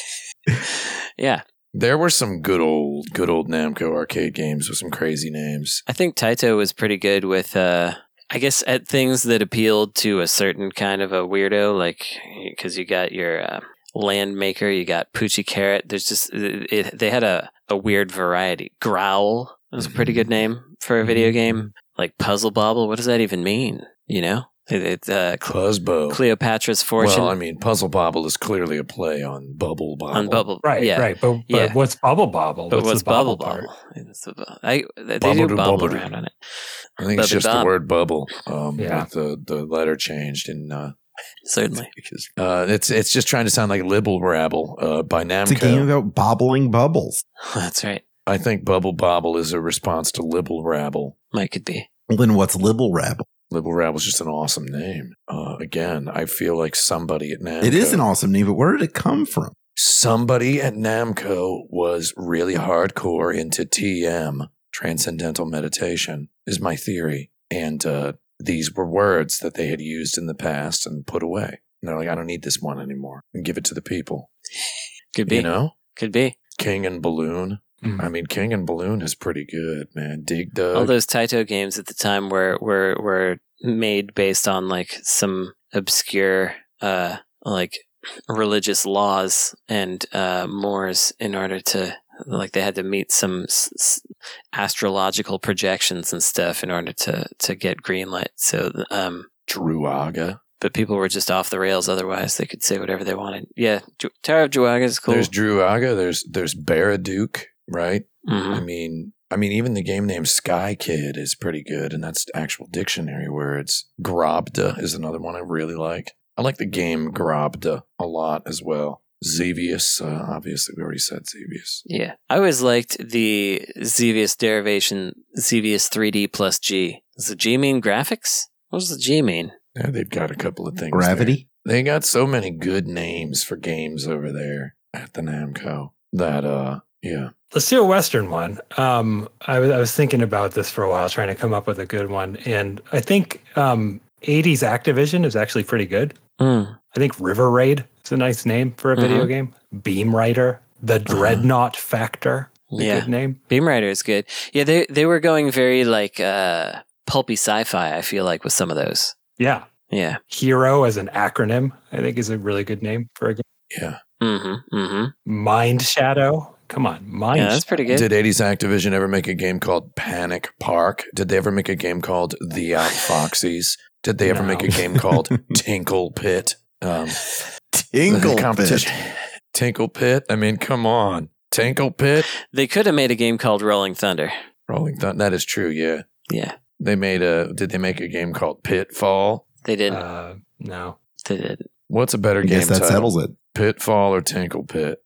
Yeah. There were some good old, good old Namco arcade games with some crazy names. I think Taito was pretty good with, uh, I guess, at things that appealed to a certain kind of a weirdo, like, because you got your uh, Land Maker, you got Poochie Carrot. There's just, it, it, they had a, a weird variety. Growl was a pretty good name for a video game. Like Puzzle Bobble, what does that even mean? You know? It, it, uh, Cle- Puzzbo. Cleopatra's Fortune. Well, I mean, Puzzle Bobble is clearly a play on Bubble Bobble. on Bubble. Right, yeah. right. But, but Yeah. what's Bubble Bobble? But what's the Bubble part? Bobble? It's the bu- I, they Bubble do to bubble bubble to. around on it. I think it's Bubble just the Bob. word bubble. Um, Yeah. with the, the letter changed in, uh, Certainly. because, uh, it's, it's just trying to sound like Libble Rabble, uh, by Namco. It's a game about bobbling bubbles. That's right. I think Bubble Bobble is a response to Libble Rabble. Might could be. Well, then what's Libble Rabble? Libble Rabble is just an awesome name. Uh, again, I feel like somebody at Namco. It is an awesome name, but where did it come from? Somebody at Namco was really hardcore into T M, Transcendental Meditation, is my theory. And uh, these were words that they had used in the past and put away. And they're like, I don't need this one anymore. And give it to the people. Could be. You know? Could be. King and Balloon. Mm. I mean, King and Balloon is pretty good, man. Dig Dug. All those Taito games at the time were were were made based on like some obscure uh like religious laws and uh mores in order to like they had to meet some s- s- astrological projections and stuff in order to to get greenlit. So um Druaga. but people were just off the rails otherwise. They could say whatever they wanted. Yeah, Ju- Tower of Juaga is cool. There's Druaga. There's there's Baraduke, right? Mhm. I mean, I mean, even the game name Sky Kid is pretty good, and that's actual dictionary words. Grobda is another one I really like. I like the game Grobda a lot as well. Xevious, uh, obviously, we already said Xevious. Yeah. I always liked the Xevious derivation, Xevious three D plus G. Does the G mean graphics? What does the G mean? Yeah, they've got a couple of things. Gravity? there. They got so many good names for games over there at the Namco that, uh, yeah. Let's do a Western one. Um, I was I was thinking about this for a while, trying to come up with a good one, and I think um, eighties Activision is actually pretty good. Mm. I think River Raid is a nice name for a video Mhm. game. Beam Rider, the Dreadnought Factor, a Yeah. good name. Beam Rider is good. Yeah, they they were going very like uh, pulpy sci-fi, I feel like, with some of those. Yeah, Yeah. Hero as an acronym, I think is a really good name for a game. Yeah. Mm-hmm. Mm-hmm. Mind Shadow, come on, Mind. Yeah, that's pretty good. Did eighties Activision ever make a game called Panic Park? Did they ever make a game called The Outfoxies? Did they ever No. make a game called Tinkle Pit? Um, Tinkle the competition. Pit. Tinkle Pit? I mean, come on. Tinkle Pit? They could have made a game called Rolling Thunder. Rolling Thunder. That is true, yeah. Yeah, They made a, did they make a game called Pitfall? they did. Uh, no, they did. What's a better I game guess that title? settles it. Pitfall or Tinkle Pit?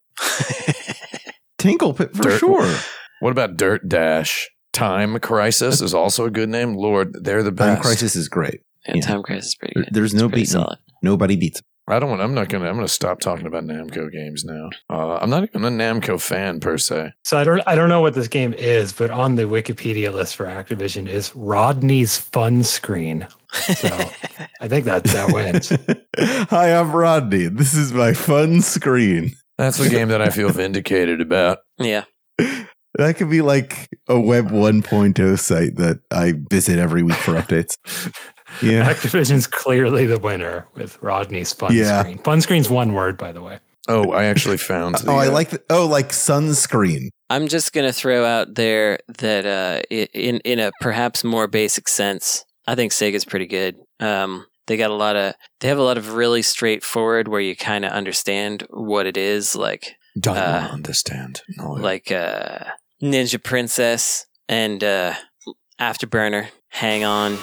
Tinkle Pit for Dirt- sure. What about Dirt Dash? Time Crisis is also a good name. Lord, they're the best. Time Crisis is great. Yeah, Yeah. Time Crisis is pretty There- good. There's It's no pretty beating. solid. Nobody beats. I don't want. I'm not gonna. I'm gonna stop talking about Namco games now. Uh, I'm not even a Namco fan per se. So I don't I don't know what this game is, but on the Wikipedia list for Activision is Rodney's Fun Screen. So I think that that wins. Hi, I'm Rodney. This is my fun screen. That's the game that I feel vindicated about. Yeah. That could be like a Web one point oh site that I visit every week for updates. Yeah. Activision's clearly the winner with Rodney's Fun Yeah. Screen. Fun Screen's one word, by the way. Oh, I actually found. The, oh, I uh, like the, oh, like sunscreen. I'm just going to throw out there that uh, i- in in a perhaps more basic sense, I think Sega's pretty good. Um, they got a lot of they have a lot of really straightforward where you kind of understand what it is, like Don't uh, understand. No. like uh, Ninja Princess and uh, Afterburner. Hang on.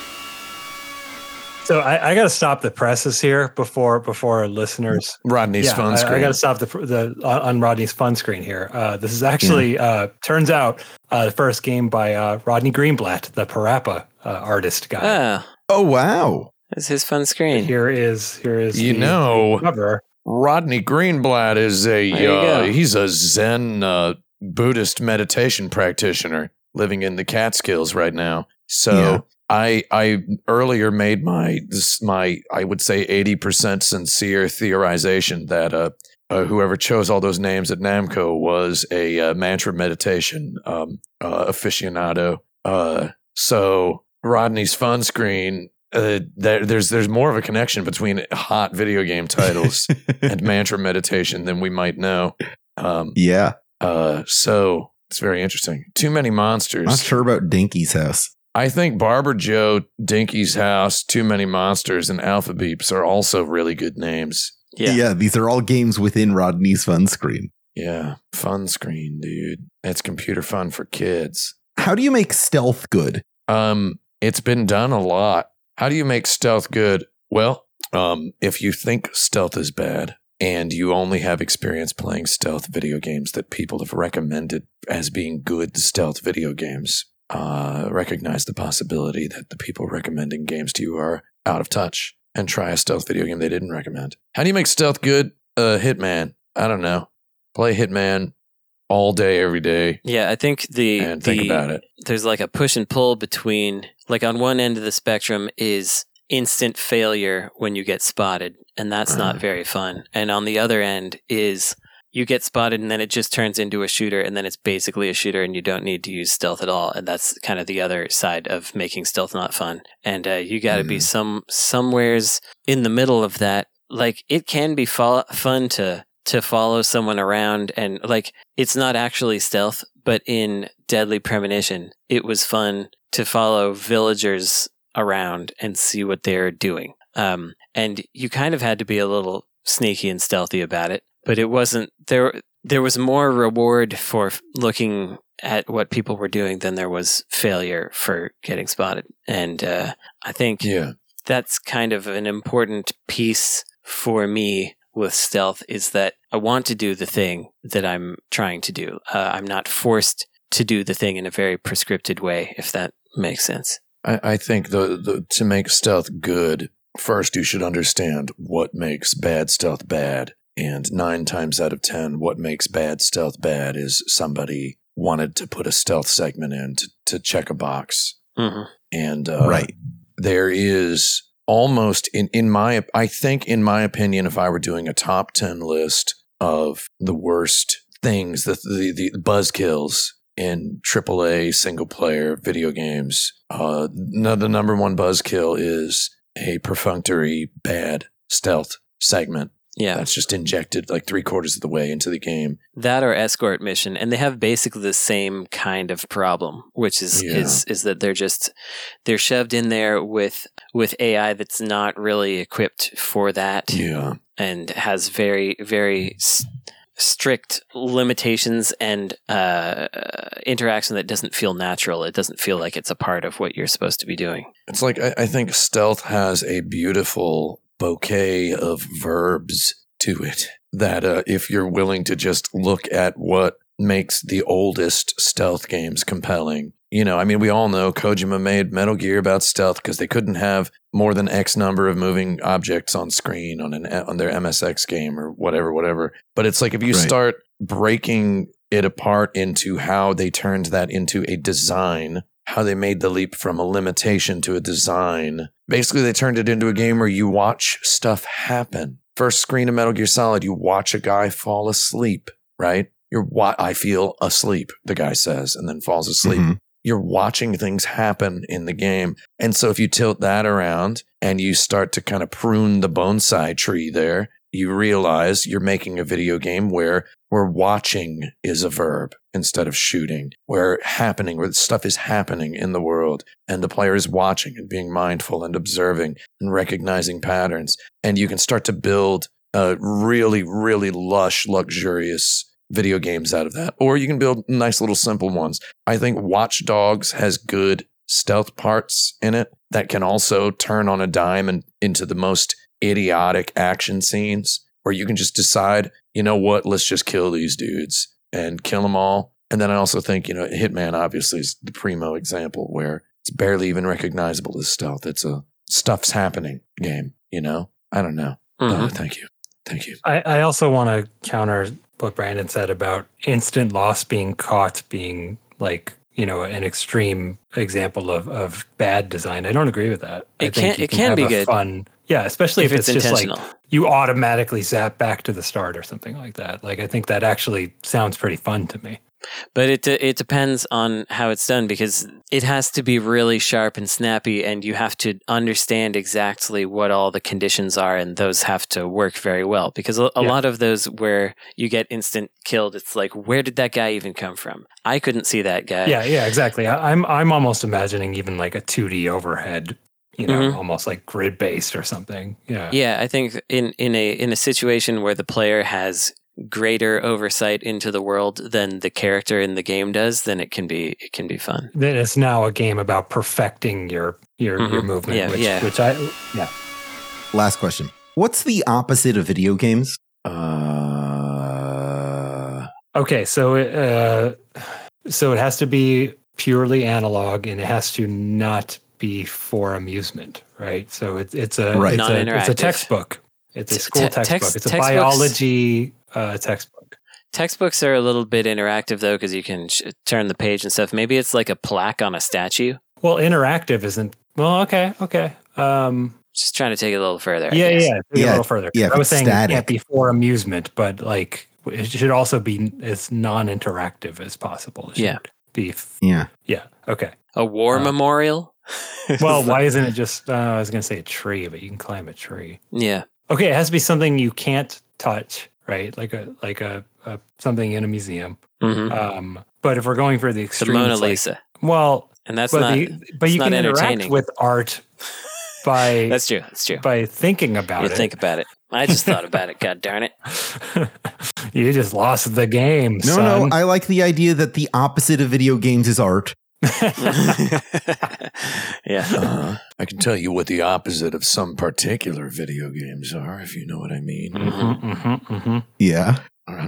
So I, I got to stop the presses here before before our listeners. Rodney's yeah, Fun I, Screen. I got to stop the the uh, on Rodney's Fun Screen here. Uh, this is actually uh, turns out uh, the first game by uh, Rodney Greenblatt, the Parappa uh, artist guy. Oh, Oh, wow. that's his fun screen. Here is here is You the, know- the cover. Rodney Greenblatt is a There you uh, go. he's a Zen uh, Buddhist meditation practitioner living in the Catskills right now. So Yeah. I I earlier made my this, my I would say eighty percent sincere theorization that uh, uh, whoever chose all those names at Namco was a uh, mantra meditation um, uh, aficionado. Uh, so Rodney's Fun Screen. Uh, there, there's there's more of a connection between hot video game titles and mantra meditation than we might know. Um, Yeah. uh, so it's very interesting. Too many monsters. Not sure about Dinky's house. I think Barber Joe, Dinky's House, Too Many Monsters, and Alpha Beeps are also really good names. Yeah. Yeah. These are all games within Rodney's Fun Screen. Yeah, fun screen, dude. It's computer fun for kids. How do you make stealth good? Um, it's been done a lot. How do you make stealth good? Well, um, if you think stealth is bad and you only have experience playing stealth video games that people have recommended as being good stealth video games, uh, recognize the possibility that the people recommending games to you are out of touch and try a stealth video game they didn't recommend. How do you make stealth good? Uh, Hitman. I don't know. Play Hitman all day, every day, Yeah, I think the and think the- about it. there's like a push and pull between, like on one end of the spectrum is instant failure when you get spotted, and that's not Uh. very fun. And on the other end is you get spotted and then it just turns into a shooter, and then it's basically a shooter and you don't need to use stealth at all. And that's kind of the other side of making stealth not fun. And uh, you got to be Mhm. some somewheres in the middle of that. Like it can be fo- fun to to follow someone around, and like it's not actually stealth, but in Deadly Premonition, it was fun to follow villagers around and see what they're doing. Um, and you kind of had to be a little sneaky and stealthy about it, but it wasn't there. There was more reward for f- looking at what people were doing than there was failure for getting spotted. And uh, I think Yeah. that's kind of an important piece for me with stealth, is that I want to do the thing that I'm trying to do. Uh, I'm not forced to do the thing in a very prescripted way, if that makes sense. I, I think the, the to make stealth good, first you should understand what makes bad stealth bad. And nine times out of ten, what makes bad stealth bad is somebody wanted to put a stealth segment in to, to check a box. Mm-hmm. And uh, Right. there is almost in, in my I think in my opinion, if I were doing a top ten list of the worst things, the the, the buzzkills in triple A single player video games, uh, no, the number one buzzkill is a perfunctory bad stealth segment Yeah, that's just injected like three quarters of the way into the game. that or escort mission, and they have basically the same kind of problem, which is Yeah. is is that they're just they're shoved in there with with A I that's not really equipped for that. Yeah. And has very, very s- strict limitations and uh, interaction that doesn't feel natural. It doesn't feel like it's a part of what you're supposed to be doing. It's like I, I think stealth has a beautiful bouquet of verbs to it that uh, if you're willing to just look at what makes the oldest stealth games compelling, You know, I mean, we all know Kojima made Metal Gear about stealth because they couldn't have more than X number of moving objects on screen on an on their M S X game or whatever, whatever. But it's like if you Right. start breaking it apart into how they turned that into a design, how they made the leap from a limitation to a design. Basically, they turned it into a game where you watch stuff happen. First screen of Metal Gear Solid, you watch a guy fall asleep, right? You're wa- I feel asleep, the guy says, and then falls asleep. Mhm. You're watching things happen in the game. And so if you tilt that around and you start to kind of prune the bonsai tree there, you realize you're making a video game where where watching is a verb instead of shooting, where happening, where stuff is happening in the world and the player is watching and being mindful and observing and recognizing patterns. And you can start to build a really, really lush, luxurious video games out of that. Or you can build nice little simple ones. I think Watch Dogs has good stealth parts in it that can also turn on a dime and into the most idiotic action scenes where you can just decide, you know what, let's just kill these dudes and kill them all. And then I also think, you know, Hitman obviously is the primo example where it's barely even recognizable as stealth. It's a stuff's happening game, you know? I don't know. Mhm. Uh, thank you. Thank you. I, I also want to counter what Brandon said about instant loss being caught being like, you know, an extreme example of, of bad design. I don't agree with that. I It think can- you it can have be a good. Fun, yeah, especially If if, it's it's, just like intentional. you automatically zap back to the start or something like that. Like I think that actually sounds pretty fun to me. But it it depends on how it's done because it has to be really sharp and snappy, and you have to understand exactly what all the conditions are, and those have to work very well. Because a, a Yeah. lot of those where you get instant killed, it's like, where did that guy even come from? I couldn't see that guy. Yeah, yeah, exactly. I, I'm I'm almost imagining even like a two D overhead, you know, Mhm. almost like grid based or something. Yeah. Yeah, I think in, in a in a situation where the player has greater oversight into the world than the character in the game does, then it can be it can be fun. Then it's now a game about perfecting your your, your Mhm. movement, Yeah, which yeah. which I yeah. Last question. What's the opposite of video games? Uh, Okay, so it, uh, so it has to be purely analog, and it has to not be for amusement, right? So it's it's a Right. it's, a, it's a Non-interactive. textbook. It's a Te- school te- textbook. text- it's a textbooks- biology uh, textbook. Textbooks are a little bit interactive though because you can sh- turn the page and stuff. Maybe it's like a plaque on a statue. Well, interactive isn't. Well, okay, okay. Um, Just trying to take it a little further. I yeah, guess. yeah, take it Yeah, a little further. yeah, if I was it's saying it static. can't be for amusement, but like it should also be as non-interactive as possible. It should Yeah. be. f- Yeah. Yeah. Okay. A war Uh, memorial. Well, why isn't it just? Uh, I was going to say a tree, but you can climb a tree. Yeah. Okay, it has to be something you can't touch, right? Like a like a, a something in a museum. hmm Um, but if we're going for the the extremes, Mona like- Lisa, well, and that's but not. the, but it's you not can interact entertaining. with art by That's true. That's true. by thinking about You it. think about it. I just thought about it. God darn it. You just lost the game. No, son. no. I like the idea that the opposite of video games is art. Yeah. uh, I can tell you what the opposite of some particular video games are, if you know what I mean. Mhm, mhm, mhm. Yeah.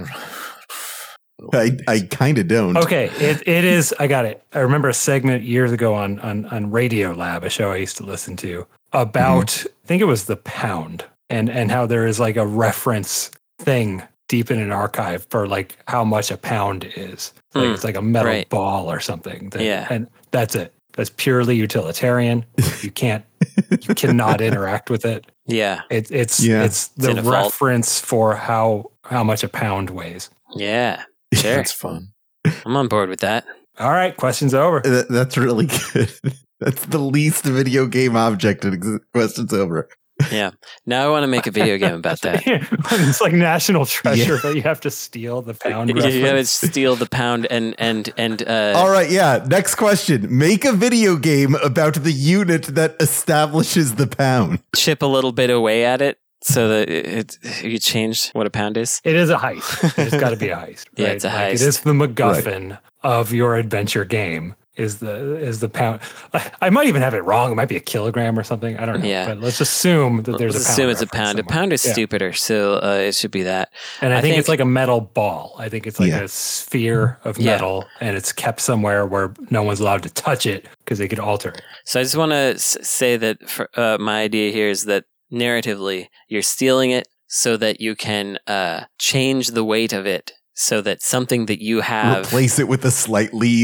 I, I kind of don't. Okay, it, it is. I got it. I remember a segment years ago on on on Radio Lab, a show I used to listen to, about Mm-hmm. I think it was the pound, and and how there is like a reference thing deep in an archive for like how much a pound is. Like Hmm, it's like a metal right. ball or something. that- Yeah. and that's it. That's purely utilitarian. You can't, you cannot interact with it. Yeah. It, it's Yeah. it's the in a vault. reference for how how much a pound weighs. Yeah. Sure. That's fun. I'm on board with that. All right, questions over. That, that's really good. That's the least video game object. And ex- questions over. Yeah. Now I want to make a video game about that. It's like national treasure, but you have to steal the pound You gotta reference. steal the pound and and and uh, All right. Yeah. Next question. Make a video game about the unit that establishes the pound. chip a little bit away at it so that it, it you change what a pound is. It is a heist. It's got to be a heist. Yeah, right? it's a Like, heist. It is the MacGuffin of your adventure game. is the is the pound. I, I might even have it wrong. It might be a kilogram or something. I don't know. Yeah. But let's assume that there's Let's a pound. assume it's a reference pound. A somewhere. pound is Yeah. stupider, so uh, it should be that. And I, I think, think- it's like a metal ball. I think it's like Yeah. a sphere of Yeah. metal, and it's kept somewhere where no one's allowed to touch it because they could alter it. So I just want to s- say that for, uh, my idea here is that narratively, you're stealing it so that you can uh, change the weight of it, so that something that you have, Replace it with a slightly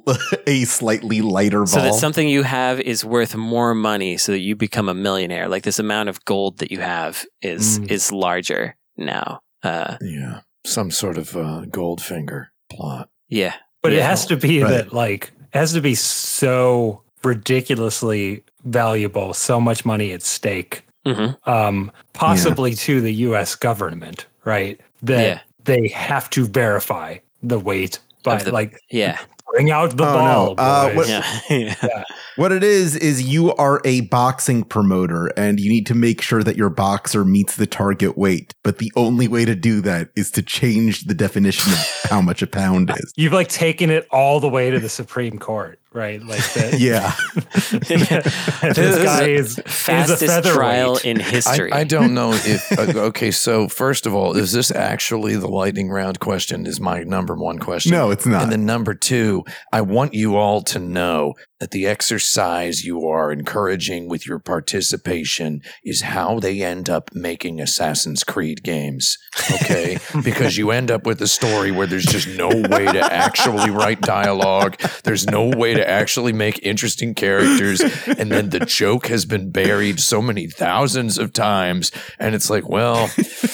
a slightly lighter ball. so that something you have is worth more money, so that you become a millionaire. Like this amount of gold that you have is Mm. is larger now. Uh, Yeah. Some sort of uh, Goldfinger plot. yeah, But it Yeah. has to be Right. that, like, it has to be so ridiculously valuable, so much money at stake, hmm um, possibly to the U S government, right? That Yeah. they have to verify the weight by, Of the- like, yeah, bring out the Oh, ball. no. Uh, boys. what- yeah, yeah. What it is, is you are a boxing promoter and you need to make sure that your boxer meets the target weight. But the only way to do that is to change the definition of how much a pound is. You've like taken it all the way to the Supreme Court, right? Like that. Yeah. this This is guy a is, is a Fastest featherweight. trial in history. I, I don't know if. Uh, okay, so first of all, is this actually the lightning round question? Is my number one question. No, it's not. And then number two, I want you all to know that the exercise you are encouraging with your participation is how they end up making Assassin's Creed games. Okay? Because you end up with a story where there's just no way to actually write dialogue. There's no way to actually make interesting characters. And then the joke has been buried so many thousands of times. And it's like, well,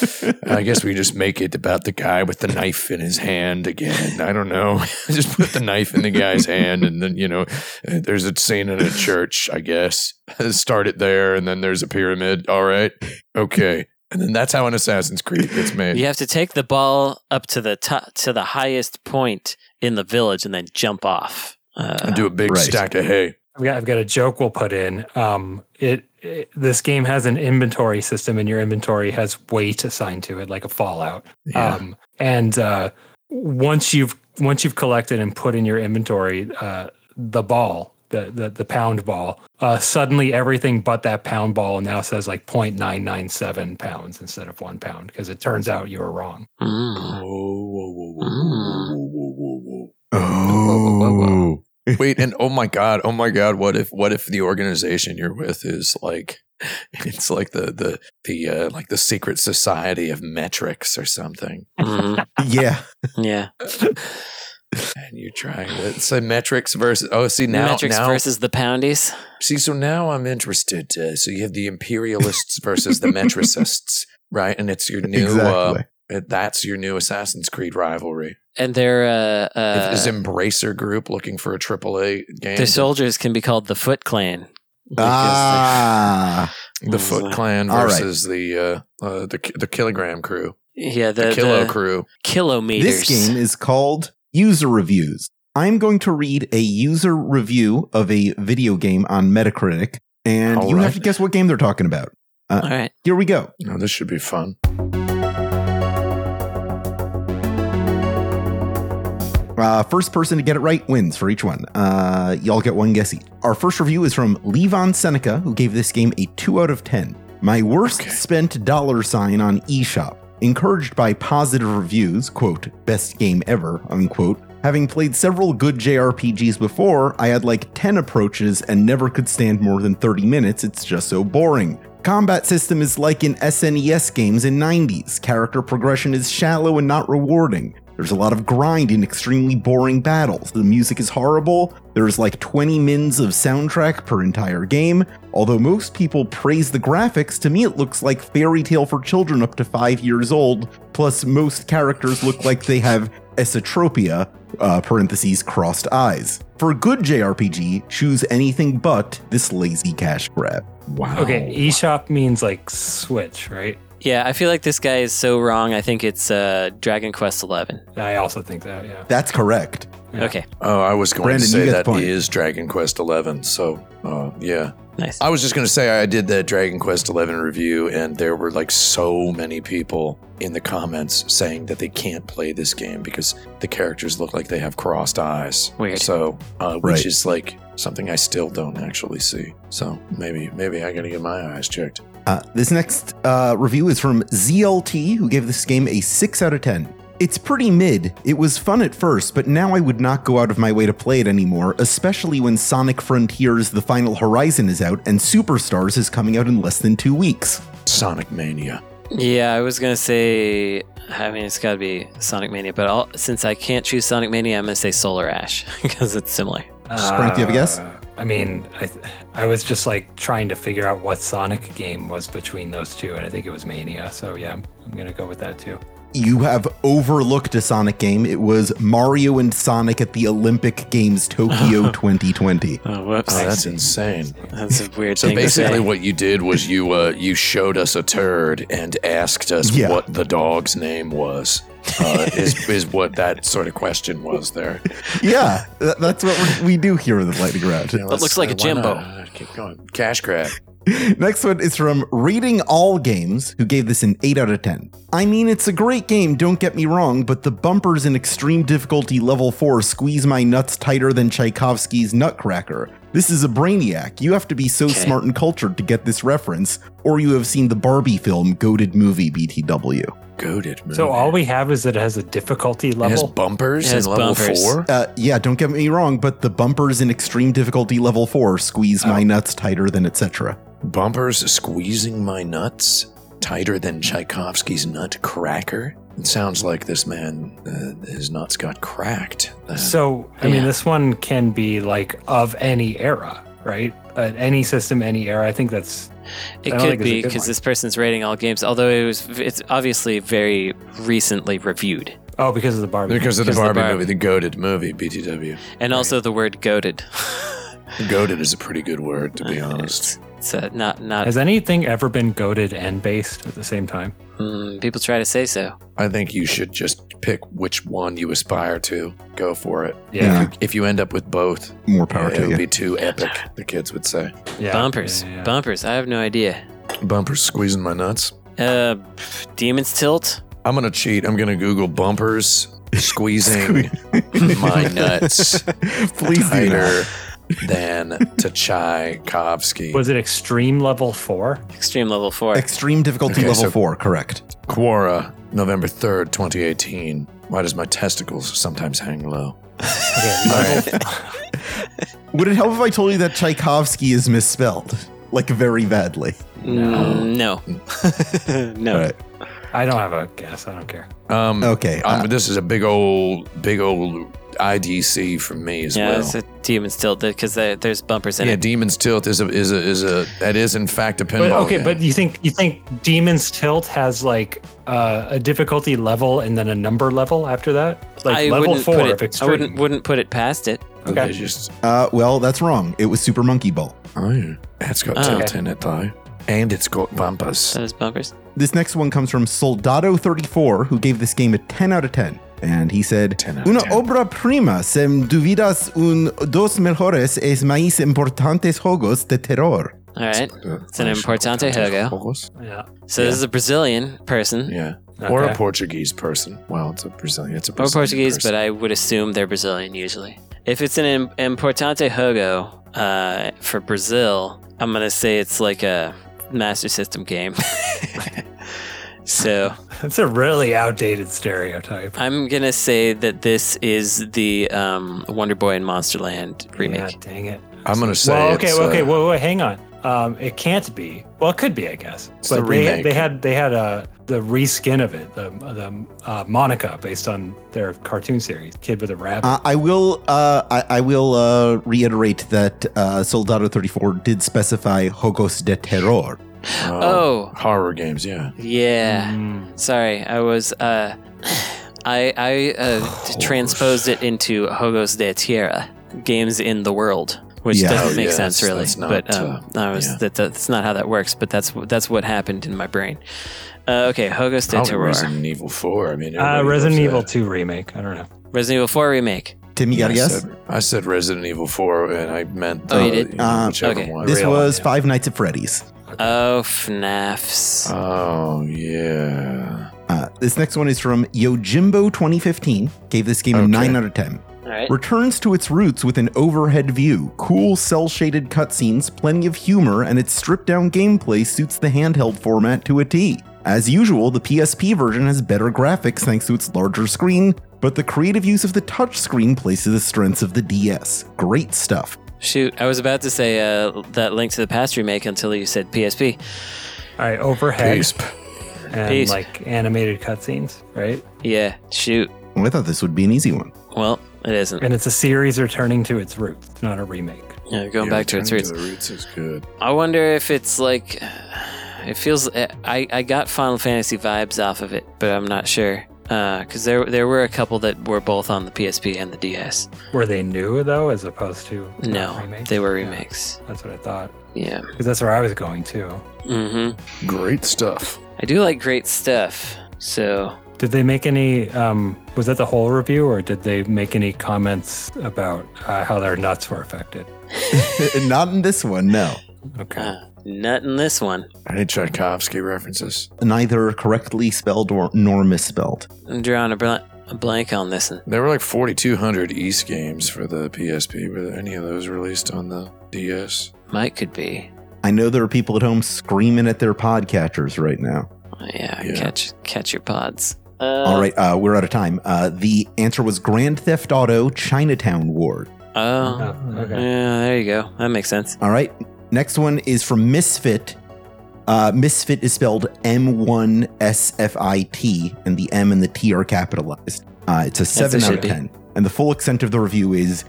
I guess we just make it about the guy with the knife in his hand again. I don't know. Just put the knife in the guy's hand, and then, you know, there's a scene in a church, I guess. Start it there, and then there's a pyramid. All right. Okay. And then that's how an Assassin's Creed gets made. You have to take the ball up to the top, to the highest point in the village, and then jump off. Uh, And do a big Right. stack of hay. I've got, I've got a joke we'll put in. Um, it, it this game has an inventory system, and your inventory has weight assigned to it, like a Fallout. Yeah. Um, and uh, once you've once you've collected and put in your inventory uh, the ball, the the, the pound ball, uh, suddenly everything but that pound ball now says like zero point nine nine seven pounds instead of one pound, because it turns out you were wrong. mm. Whoa, whoa, whoa, whoa, Mm. whoa, whoa, whoa, whoa. Oh. whoa, whoa. Wait, and oh my god, oh my god, what if what if the organization you're with is like it's like the the the uh, like the secret society of metrics or something, Mhm. Yeah. Yeah, and you're trying to say metrics versus oh see now metrics now versus the poundies. see so now I'm interested. Uh, so you have the imperialists versus the metricists, right? And it's your new Exactly. uh, that's your new Assassin's Creed rivalry. And their uh, uh, Is Embracer Group looking for a triple A game? their soldiers can be called the Foot Clan. Because Ah. The Foot Clan All right. versus the uh, uh, the the Kilogram Crew, they're- yeah, the, the, Kilo the Crew. kilometers. This game is called User Reviews. I'm going to read a user review of a video game on Metacritic, and All you right. have to guess what game they're talking about. All right. Here we go. Oh, this should be fun. Uh, first person to get it right wins for each one. Uh, y'all get one guess each. Our first review is from Levon Seneca, who gave this game a two out of ten. My worst Okay. spent dollar sign on eShop. Encouraged by positive reviews, quote, best game ever, unquote. Having played several good J R P Gs before, I had like ten approaches and never could stand more than thirty minutes. It's just so boring. Combat system is like in S N E S games in nineties. Character progression is shallow and not rewarding. There's a lot of grind in extremely boring battles. The music is horrible. There's like twenty mins of soundtrack per entire game. Although most people praise the graphics, to me it looks like fairy tale for children up to five years old. Plus, most characters look like they have esotropia, uh, parentheses, crossed eyes. For a good J R P G, choose anything but this lazy cash grab. Wow. Okay, eShop means like Switch, right? Yeah, I feel like this guy is so wrong. I think it's uh, Dragon Quest eleven. I also think that, yeah. That's correct. Yeah. Okay, Oh, I was going Brandon, to you say get the that point. is Dragon Quest eleven. So, uh, yeah. nice. I was just going to say I did that Dragon Quest eleven review, and there were like so many people in the comments saying that they can't play this game because the characters look like they have crossed eyes. Weird. So, uh, which Right. is like something I still don't actually see. So maybe maybe I got to get my eyes checked. Uh, this next uh, review is from Z L T, who gave this game a six out of ten. It's pretty mid. It was fun at first, but now I would not go out of my way to play it anymore, especially when Sonic Frontiers The Final Horizon is out and Superstars is coming out in less than two weeks. Sonic Mania. Yeah, I was gonna say. I mean, it's got to be Sonic Mania, but I'll, since I can't choose Sonic Mania, I'm gonna say Solar Ash because it's similar. Sprite, do you have a guess? Uh, I mean, I I was just like trying to figure out what Sonic game was between those two, and I think it was Mania. So yeah, I'm, I'm gonna go with that too. You have overlooked a Sonic game. It was Mario and Sonic at the Olympic Games Tokyo twenty twenty. Oh, whoops! Oh, that's insane. That's a weird So thing to say. basically, what you did was you uh, you showed us a turd and asked us Yeah. what the dog's name was. Uh, is is what that sort of question was there. Yeah, th- that's what we we do here in the Lightning Round. Yeah, let's- looks like a why Jimbo. not? Keep going. Cash grab. Next one is from Reading All Games, who gave this an eight out of ten. I mean, it's a great game, don't get me wrong, but the bumpers in extreme difficulty level four squeeze my nuts tighter than Tchaikovsky's Nutcracker. This is a Brainiac. You have to be so Okay. smart and cultured to get this reference, or you have seen the Barbie film Goated Movie B T W. Goated movie. So all we have is that it has a difficulty It has level. bumpers It has in level bumpers. four. Uh, yeah, don't get me wrong, but the bumpers in extreme difficulty level four squeeze my nuts tighter than et cetera. Bumpers squeezing my nuts tighter than Tchaikovsky's Nutcracker. It sounds like this man, uh, his nuts got cracked. Uh, So I Yeah. mean, this one can be like of any era, right? Uh, any system, any era. I think that's It I don't could think it's a be good because one. this person's rating all games, although it was it's obviously very recently reviewed, oh because of the Barbie. because of the because of the Barbie Barb- movie, the goated movie, B T W. and also the word "goated." Goated is a pretty good word, to be honest. It's uh, not not. Has anything ever been goaded and based at the same time? Mm, people try to say so. I think you should just pick which one you aspire to. Go for it. Yeah. If you, if you end up with both, More power it to would you. be too epic, the kids would say. Yeah. bumpers, Yeah, yeah. bumpers. I have no idea. Bumpers squeezing my nuts. Uh, Demon's Tilt. I'm going to cheat. I'm going to Google bumpers squeezing my nuts Please do tighter that. than Tchaikovsky. Was it extreme level four? Extreme level four. Extreme difficulty Okay, level so- four, correct. Quora, November third, twenty eighteen. Why does my testicles sometimes hang low? Okay, All right. Would it help if I told you that Tchaikovsky is misspelled? Like very badly. Mm, no, no. All right. I don't have a guess. I don't care. Um, Okay. um, uh, this is a big old, big old I D C from me as Yeah, well. it's a Demon's Tilt because there's bumpers in Yeah, it. Demon's Tilt is a is a is a that is in fact a But, pinball. okay, game. but you think you think Demon's Tilt has like uh, a difficulty level and then a number level after that? Like I level wouldn't four put if it. I extreme. wouldn't wouldn't put it past it. okay. They just uh, well, that's wrong. It was Super Monkey Ball. oh yeah, it's got Oh. tilt Okay. in it though, and it's got bumpers. That is bumpers. This next one comes from Soldado thirty-four, who gave this game a ten out of ten. And he said, ten out of Una ten. obra prima, sem duvidas un dos mejores es más importantes juegos de terror. All right. It's an importante juego. Yeah. So this is a Brazilian person, Yeah, or a Okay. Portuguese person. Well, it's a Brazilian. It's a or Brazilian Portuguese, person. but I would assume they're Brazilian usually. If it's an im- importante juego uh, for Brazil, I'm gonna say it's like a Master System game. So That's a really outdated stereotype. I'm gonna say that this is the um, Wonder Boy and Monsterland remake. Yeah, dang it. I'm gonna say. Well, okay, it's, okay, uh, wait, wait, hang on. Um, it can't be. Well, it could be, I guess. It's but the they remake. they had they had uh, the reskin of it, the the uh, Monica, based on their cartoon series, Kid with a Rabbit. Uh, I will uh, I, I will uh, reiterate that uh, Soldado thirty-four did specify Jogos de Terror. uh, Oh. horror games. Yeah. Yeah. Mm. Sorry, I was. Uh, I I uh, t- transposed it into Jogos de Tierra, games in the world, which Yeah. doesn't Oh, make yeah, sense that's- really. that's not, but um, I was yeah. that that's not how that works. But that's that's what happened in my brain. Uh, okay, Hogos de Probably Terror. Resident Evil four. I mean, Uh, everybody Resident loves Evil that. two remake. I don't know. Resident Evil four remake. Tim, you got a I guess? Said, I said Resident Evil four, and I meant Oh, you uh, did? know, Uh, whichever okay. one. This real was one, yeah. Five Nights at Freddy's. Oh, F NAFs. Oh yeah. Uh, this next one is from Yojimbo twenty fifteen. Gave this game a Okay. nine out of ten. All right. Returns to its roots with an overhead view, cool cel-shaded cutscenes, plenty of humor, and its stripped-down gameplay suits the handheld format to a T. As usual, the P S P version has better graphics thanks to its larger screen, but the creative use of the touchscreen plays to the strengths of the D S. Great stuff. Shoot, I was about to say uh, that Link to the Past remake until you said P S P. All right, overhead Peace. and Peace. like animated cutscenes, right? Yeah, shoot. Well, I thought this would be an easy one. Well, it isn't. And it's a series returning to its roots, not a remake. Yeah, going Yeah, back to its Returning roots. the roots is good. I wonder if it's like. It feels. I, I got Final Fantasy vibes off of it, but I'm not sure. Because there there were a couple that were both on the P S P and the D S. Were they new though, as opposed to not No, remakes? they were Yeah, remakes. that's what I thought. Yeah. Because that's where I was going too. Mm-hmm. Great stuff. I do like great stuff. So Did they make any? Um, was that the whole review, or did they make any comments about uh, how their nuts were affected? Not in this one, no. Okay. uh, nut in this one. Any Tchaikovsky references? Neither correctly spelled or nor misspelled. I'm drawing a, bl- a blank on this one. There were like forty-two hundred East games for the P S P. Were there any of those released on the D S? Might could be. I know there are people at home screaming at their podcatchers right now. Yeah, Yeah. catch catch your pods. Uh, All right, uh, we're out of time. Uh, the answer was Grand Theft Auto Chinatown Ward. Oh, Oh, okay. yeah. There you go. That makes sense. All right, next one is from Misfit. Uh, Misfit is spelled M one S F I T, and the M and the T are capitalized. Uh, it's a seven it out should of be. ten. And the full extent of the review is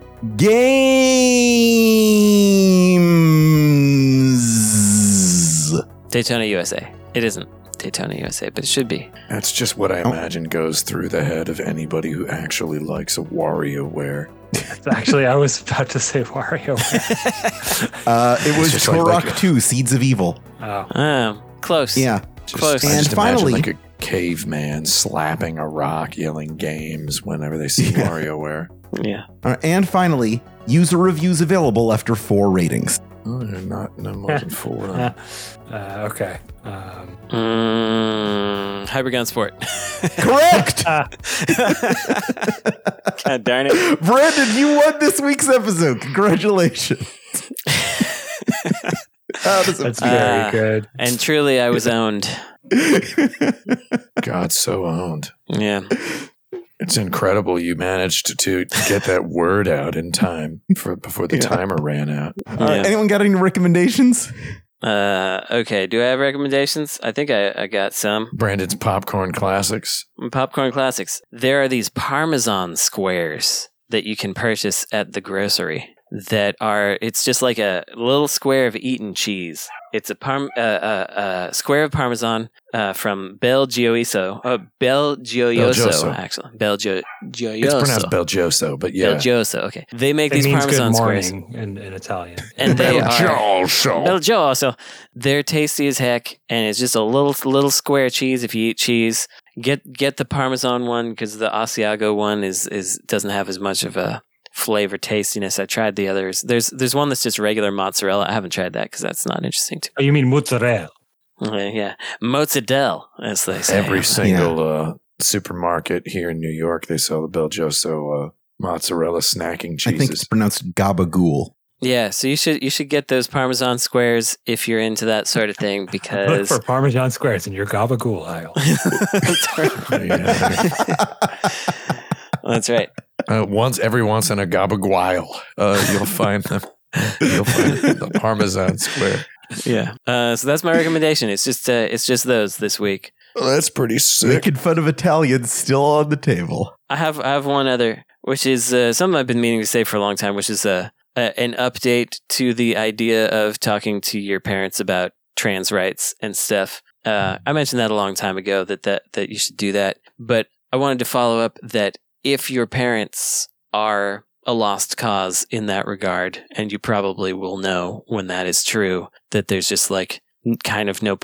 games. Daytona U S A. It isn't Daytona U S A, but it should be. That's just what I Oh. imagine goes through the head of anybody who actually likes a WarioWare. Actually, I was about to say WarioWare. Uh, it was just like- Turok like- two, Seeds of Evil. Oh, Oh, close. Yeah. Just, Close. I And just imagine finally- like a caveman slapping a rock, yelling games whenever they see Yeah. WarioWare. Yeah. Uh, and finally, user reviews available after four ratings. Oh, they're not no more than four. uh, okay. Um, Mm, Hypergun Sport. Correct! God darn it. Brandon, you won this week's episode. Congratulations. Oh, this that's is- very Ah. good. And truly, I was owned. God, so owned. Yeah. It's incredible you managed to, to get that word out in time for before the Yeah. timer ran out. All right, anyone got any recommendations? Uh, okay. Do I have recommendations? I think I, I got some. Brandon's popcorn classics. Popcorn Classics. There are these Parmesan squares that you can purchase at the grocery that are, it's just like a little square of eaten cheese. It's a parm, uh, uh, uh, square of Parmesan uh, from Bel Gioiso. Uh, Bel Gioioso, Belgioso. actually. Bel Gio- Gioioso. It's pronounced Belgioso, but yeah. Belgioso, okay. They make It these means Parmesan good squares. morning in, in Italian. And they are Belgioso. Belgioso. They're tasty as heck, and it's just a little little square cheese. If you eat cheese, get get the Parmesan one because the Asiago one is is doesn't have as much of a flavor tastiness. I tried the others. There's there's one that's just regular mozzarella. I haven't tried that because that's not interesting to Oh, you mean mozzarella? me. Uh, yeah, mozzarella, as they say. Every single uh, supermarket here in New York, they sell the Belgioso uh, mozzarella snacking I think it's cheeses. pronounced gabagool. Yeah, so you should you should get those Parmesan squares if you're into that sort of thing Look because for Parmesan squares in your gabagool aisle. Yeah. That's right. Uh, once every once in a gabaguile, uh, you'll find them. You'll find the Parmesan square. Yeah. Uh, so that's my recommendation. It's just uh, it's just those this week. Oh, that's pretty sick. Making fun of Italians still on the table. I have I have one other, which is uh, something I've been meaning to say for a long time, which is uh, a, an update to the idea of talking to your parents about trans rights and stuff. Uh, I mentioned that a long time ago that, that that you should do that, but I wanted to follow up that if your parents are a lost cause in that regard, and you probably will know when that is true, that there's just like kind of no point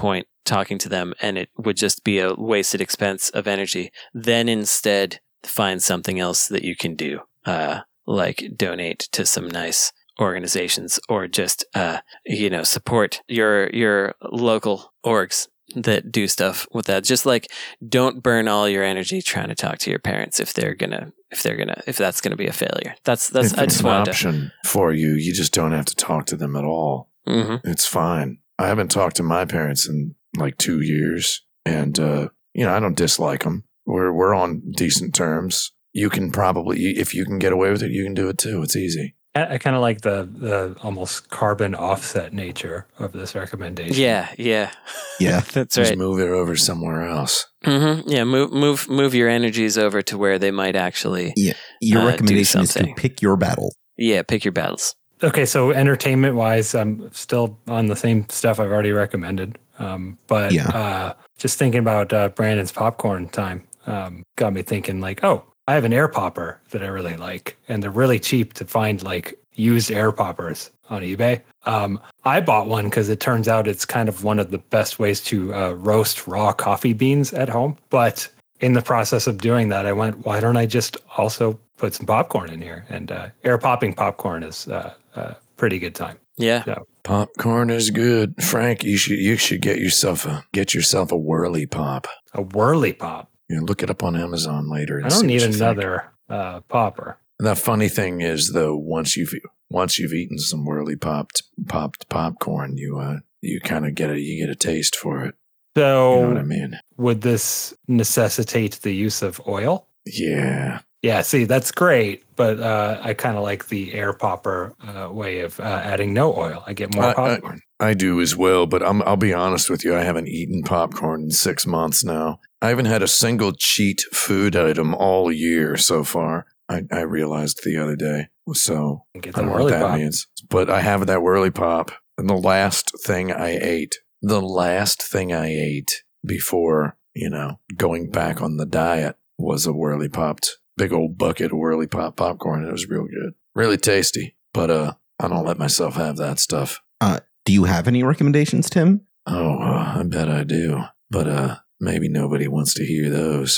talking to them and it would just be a wasted expense of energy, then instead find something else that you can do, uh, like donate to some nice organizations or just, uh, you know, support your your local orgs that do stuff with that. Just like, don't burn all your energy trying to talk to your parents if they're gonna if they're gonna if that's gonna be a failure. That's that's if I it's just an wanted option to. for you. You just don't have to talk to them at all. Mm-hmm. It's fine. I haven't talked to my parents in like two years, and uh, you know, I don't dislike them. We're we're on decent terms. You can probably, if you can get away with it, you can do it too. It's easy. I, I kind of like the the almost carbon offset nature of this recommendation. Yeah, yeah, Yeah. that's Just right. move it over somewhere else. Mm-hmm. Yeah, move move move your energies over to where they might actually. Yeah. Your Uh, do recommendation is to something. pick your battle. Yeah, pick your battles. Okay, so entertainment wise, I'm still on the same stuff I've already recommended. Um, but Yeah. uh, just thinking about uh, Brandon's popcorn time um, got me thinking like, oh, I have an air popper that I really like, and they're really cheap to find like used air poppers on eBay. Um, I bought one because it turns out it's kind of one of the best ways to uh, roast raw coffee beans at home. But in the process of doing that, I went, why don't I just also put some popcorn in here? And uh, air popping popcorn is uh, a pretty good time. Yeah. Yeah. Popcorn is good, Frank. You should you should get yourself a get yourself a whirly pop. A whirly pop. You know, look it up on Amazon later. and I see don't what need you think. another uh, popper. And the funny thing is, though, once you've once you've eaten some whirly popped popped popcorn, you uh you kind of get a you get a taste for it. So You know what I mean? would this necessitate the use of oil? Yeah. Yeah, see, that's great, but uh, I kind of like the air popper uh, way of uh, adding no oil. I get more I- I- popcorn. I do as well, but I'm, I'll be honest with you. I haven't eaten popcorn in six months now. I haven't had a single cheat food item all year so far. I, I realized the other day. So Get I the don't know what whirly that pop. means. But I have that whirly pop. And the last thing I ate, the last thing I ate before, you know, going back on the diet was a whirly popped, big old bucket of whirly pop popcorn. And it was real good. Really tasty. But uh, I don't let myself have that stuff. Do you have any recommendations, Tim? Oh, uh, I bet I do. But uh, maybe nobody wants to hear those.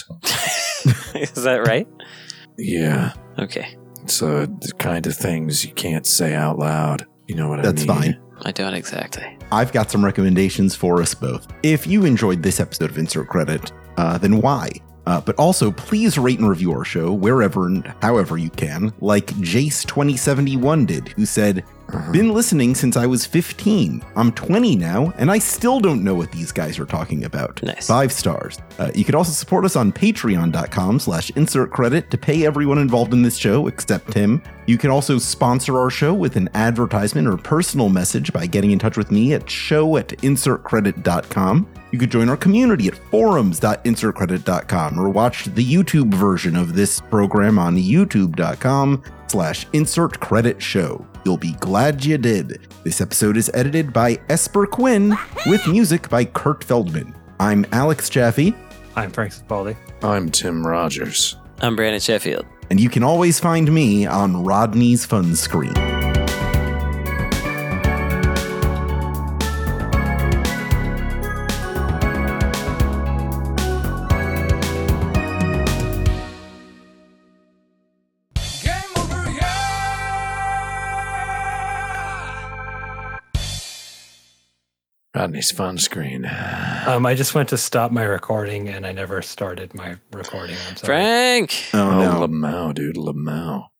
Is that right? Yeah. Okay. So the kind of things you can't say out loud. You know what That's I mean? fine. I don't exactly. I've got some recommendations for us both. If you enjoyed this episode of Insert Credit, uh, then why? Uh, but also, please rate and review our show wherever and however you can, like Jace twenty seventy-one did, who said, Uh-huh. been listening since I was fifteen. I'm twenty now, and I still don't know what these guys are talking about. Nice. Five stars. Uh, you can also support us on patreon.com slash insert credit to pay everyone involved in this show, except Tim. You can also sponsor our show with an advertisement or personal message by getting in touch with me at show at insert credit dot com. You could join our community at forums dot insert credit dot com or watch the YouTube version of this program on youtube.com slash insert credit show. You'll be glad you did. This episode is edited by Esper Quinn with music by Kurt Feldman. I'm Alex Jaffe, I'm Frank Spaldi. I'm Tim Rogers. I'm Brandon Sheffield. and you can always find me on Rodney's Fun Screen. Rodney's Fun Screen. Um, I just went to stop my recording and I never started my recording. I'm sorry. Frank! Oh, Oh, no. Lamau, dude, Lamau.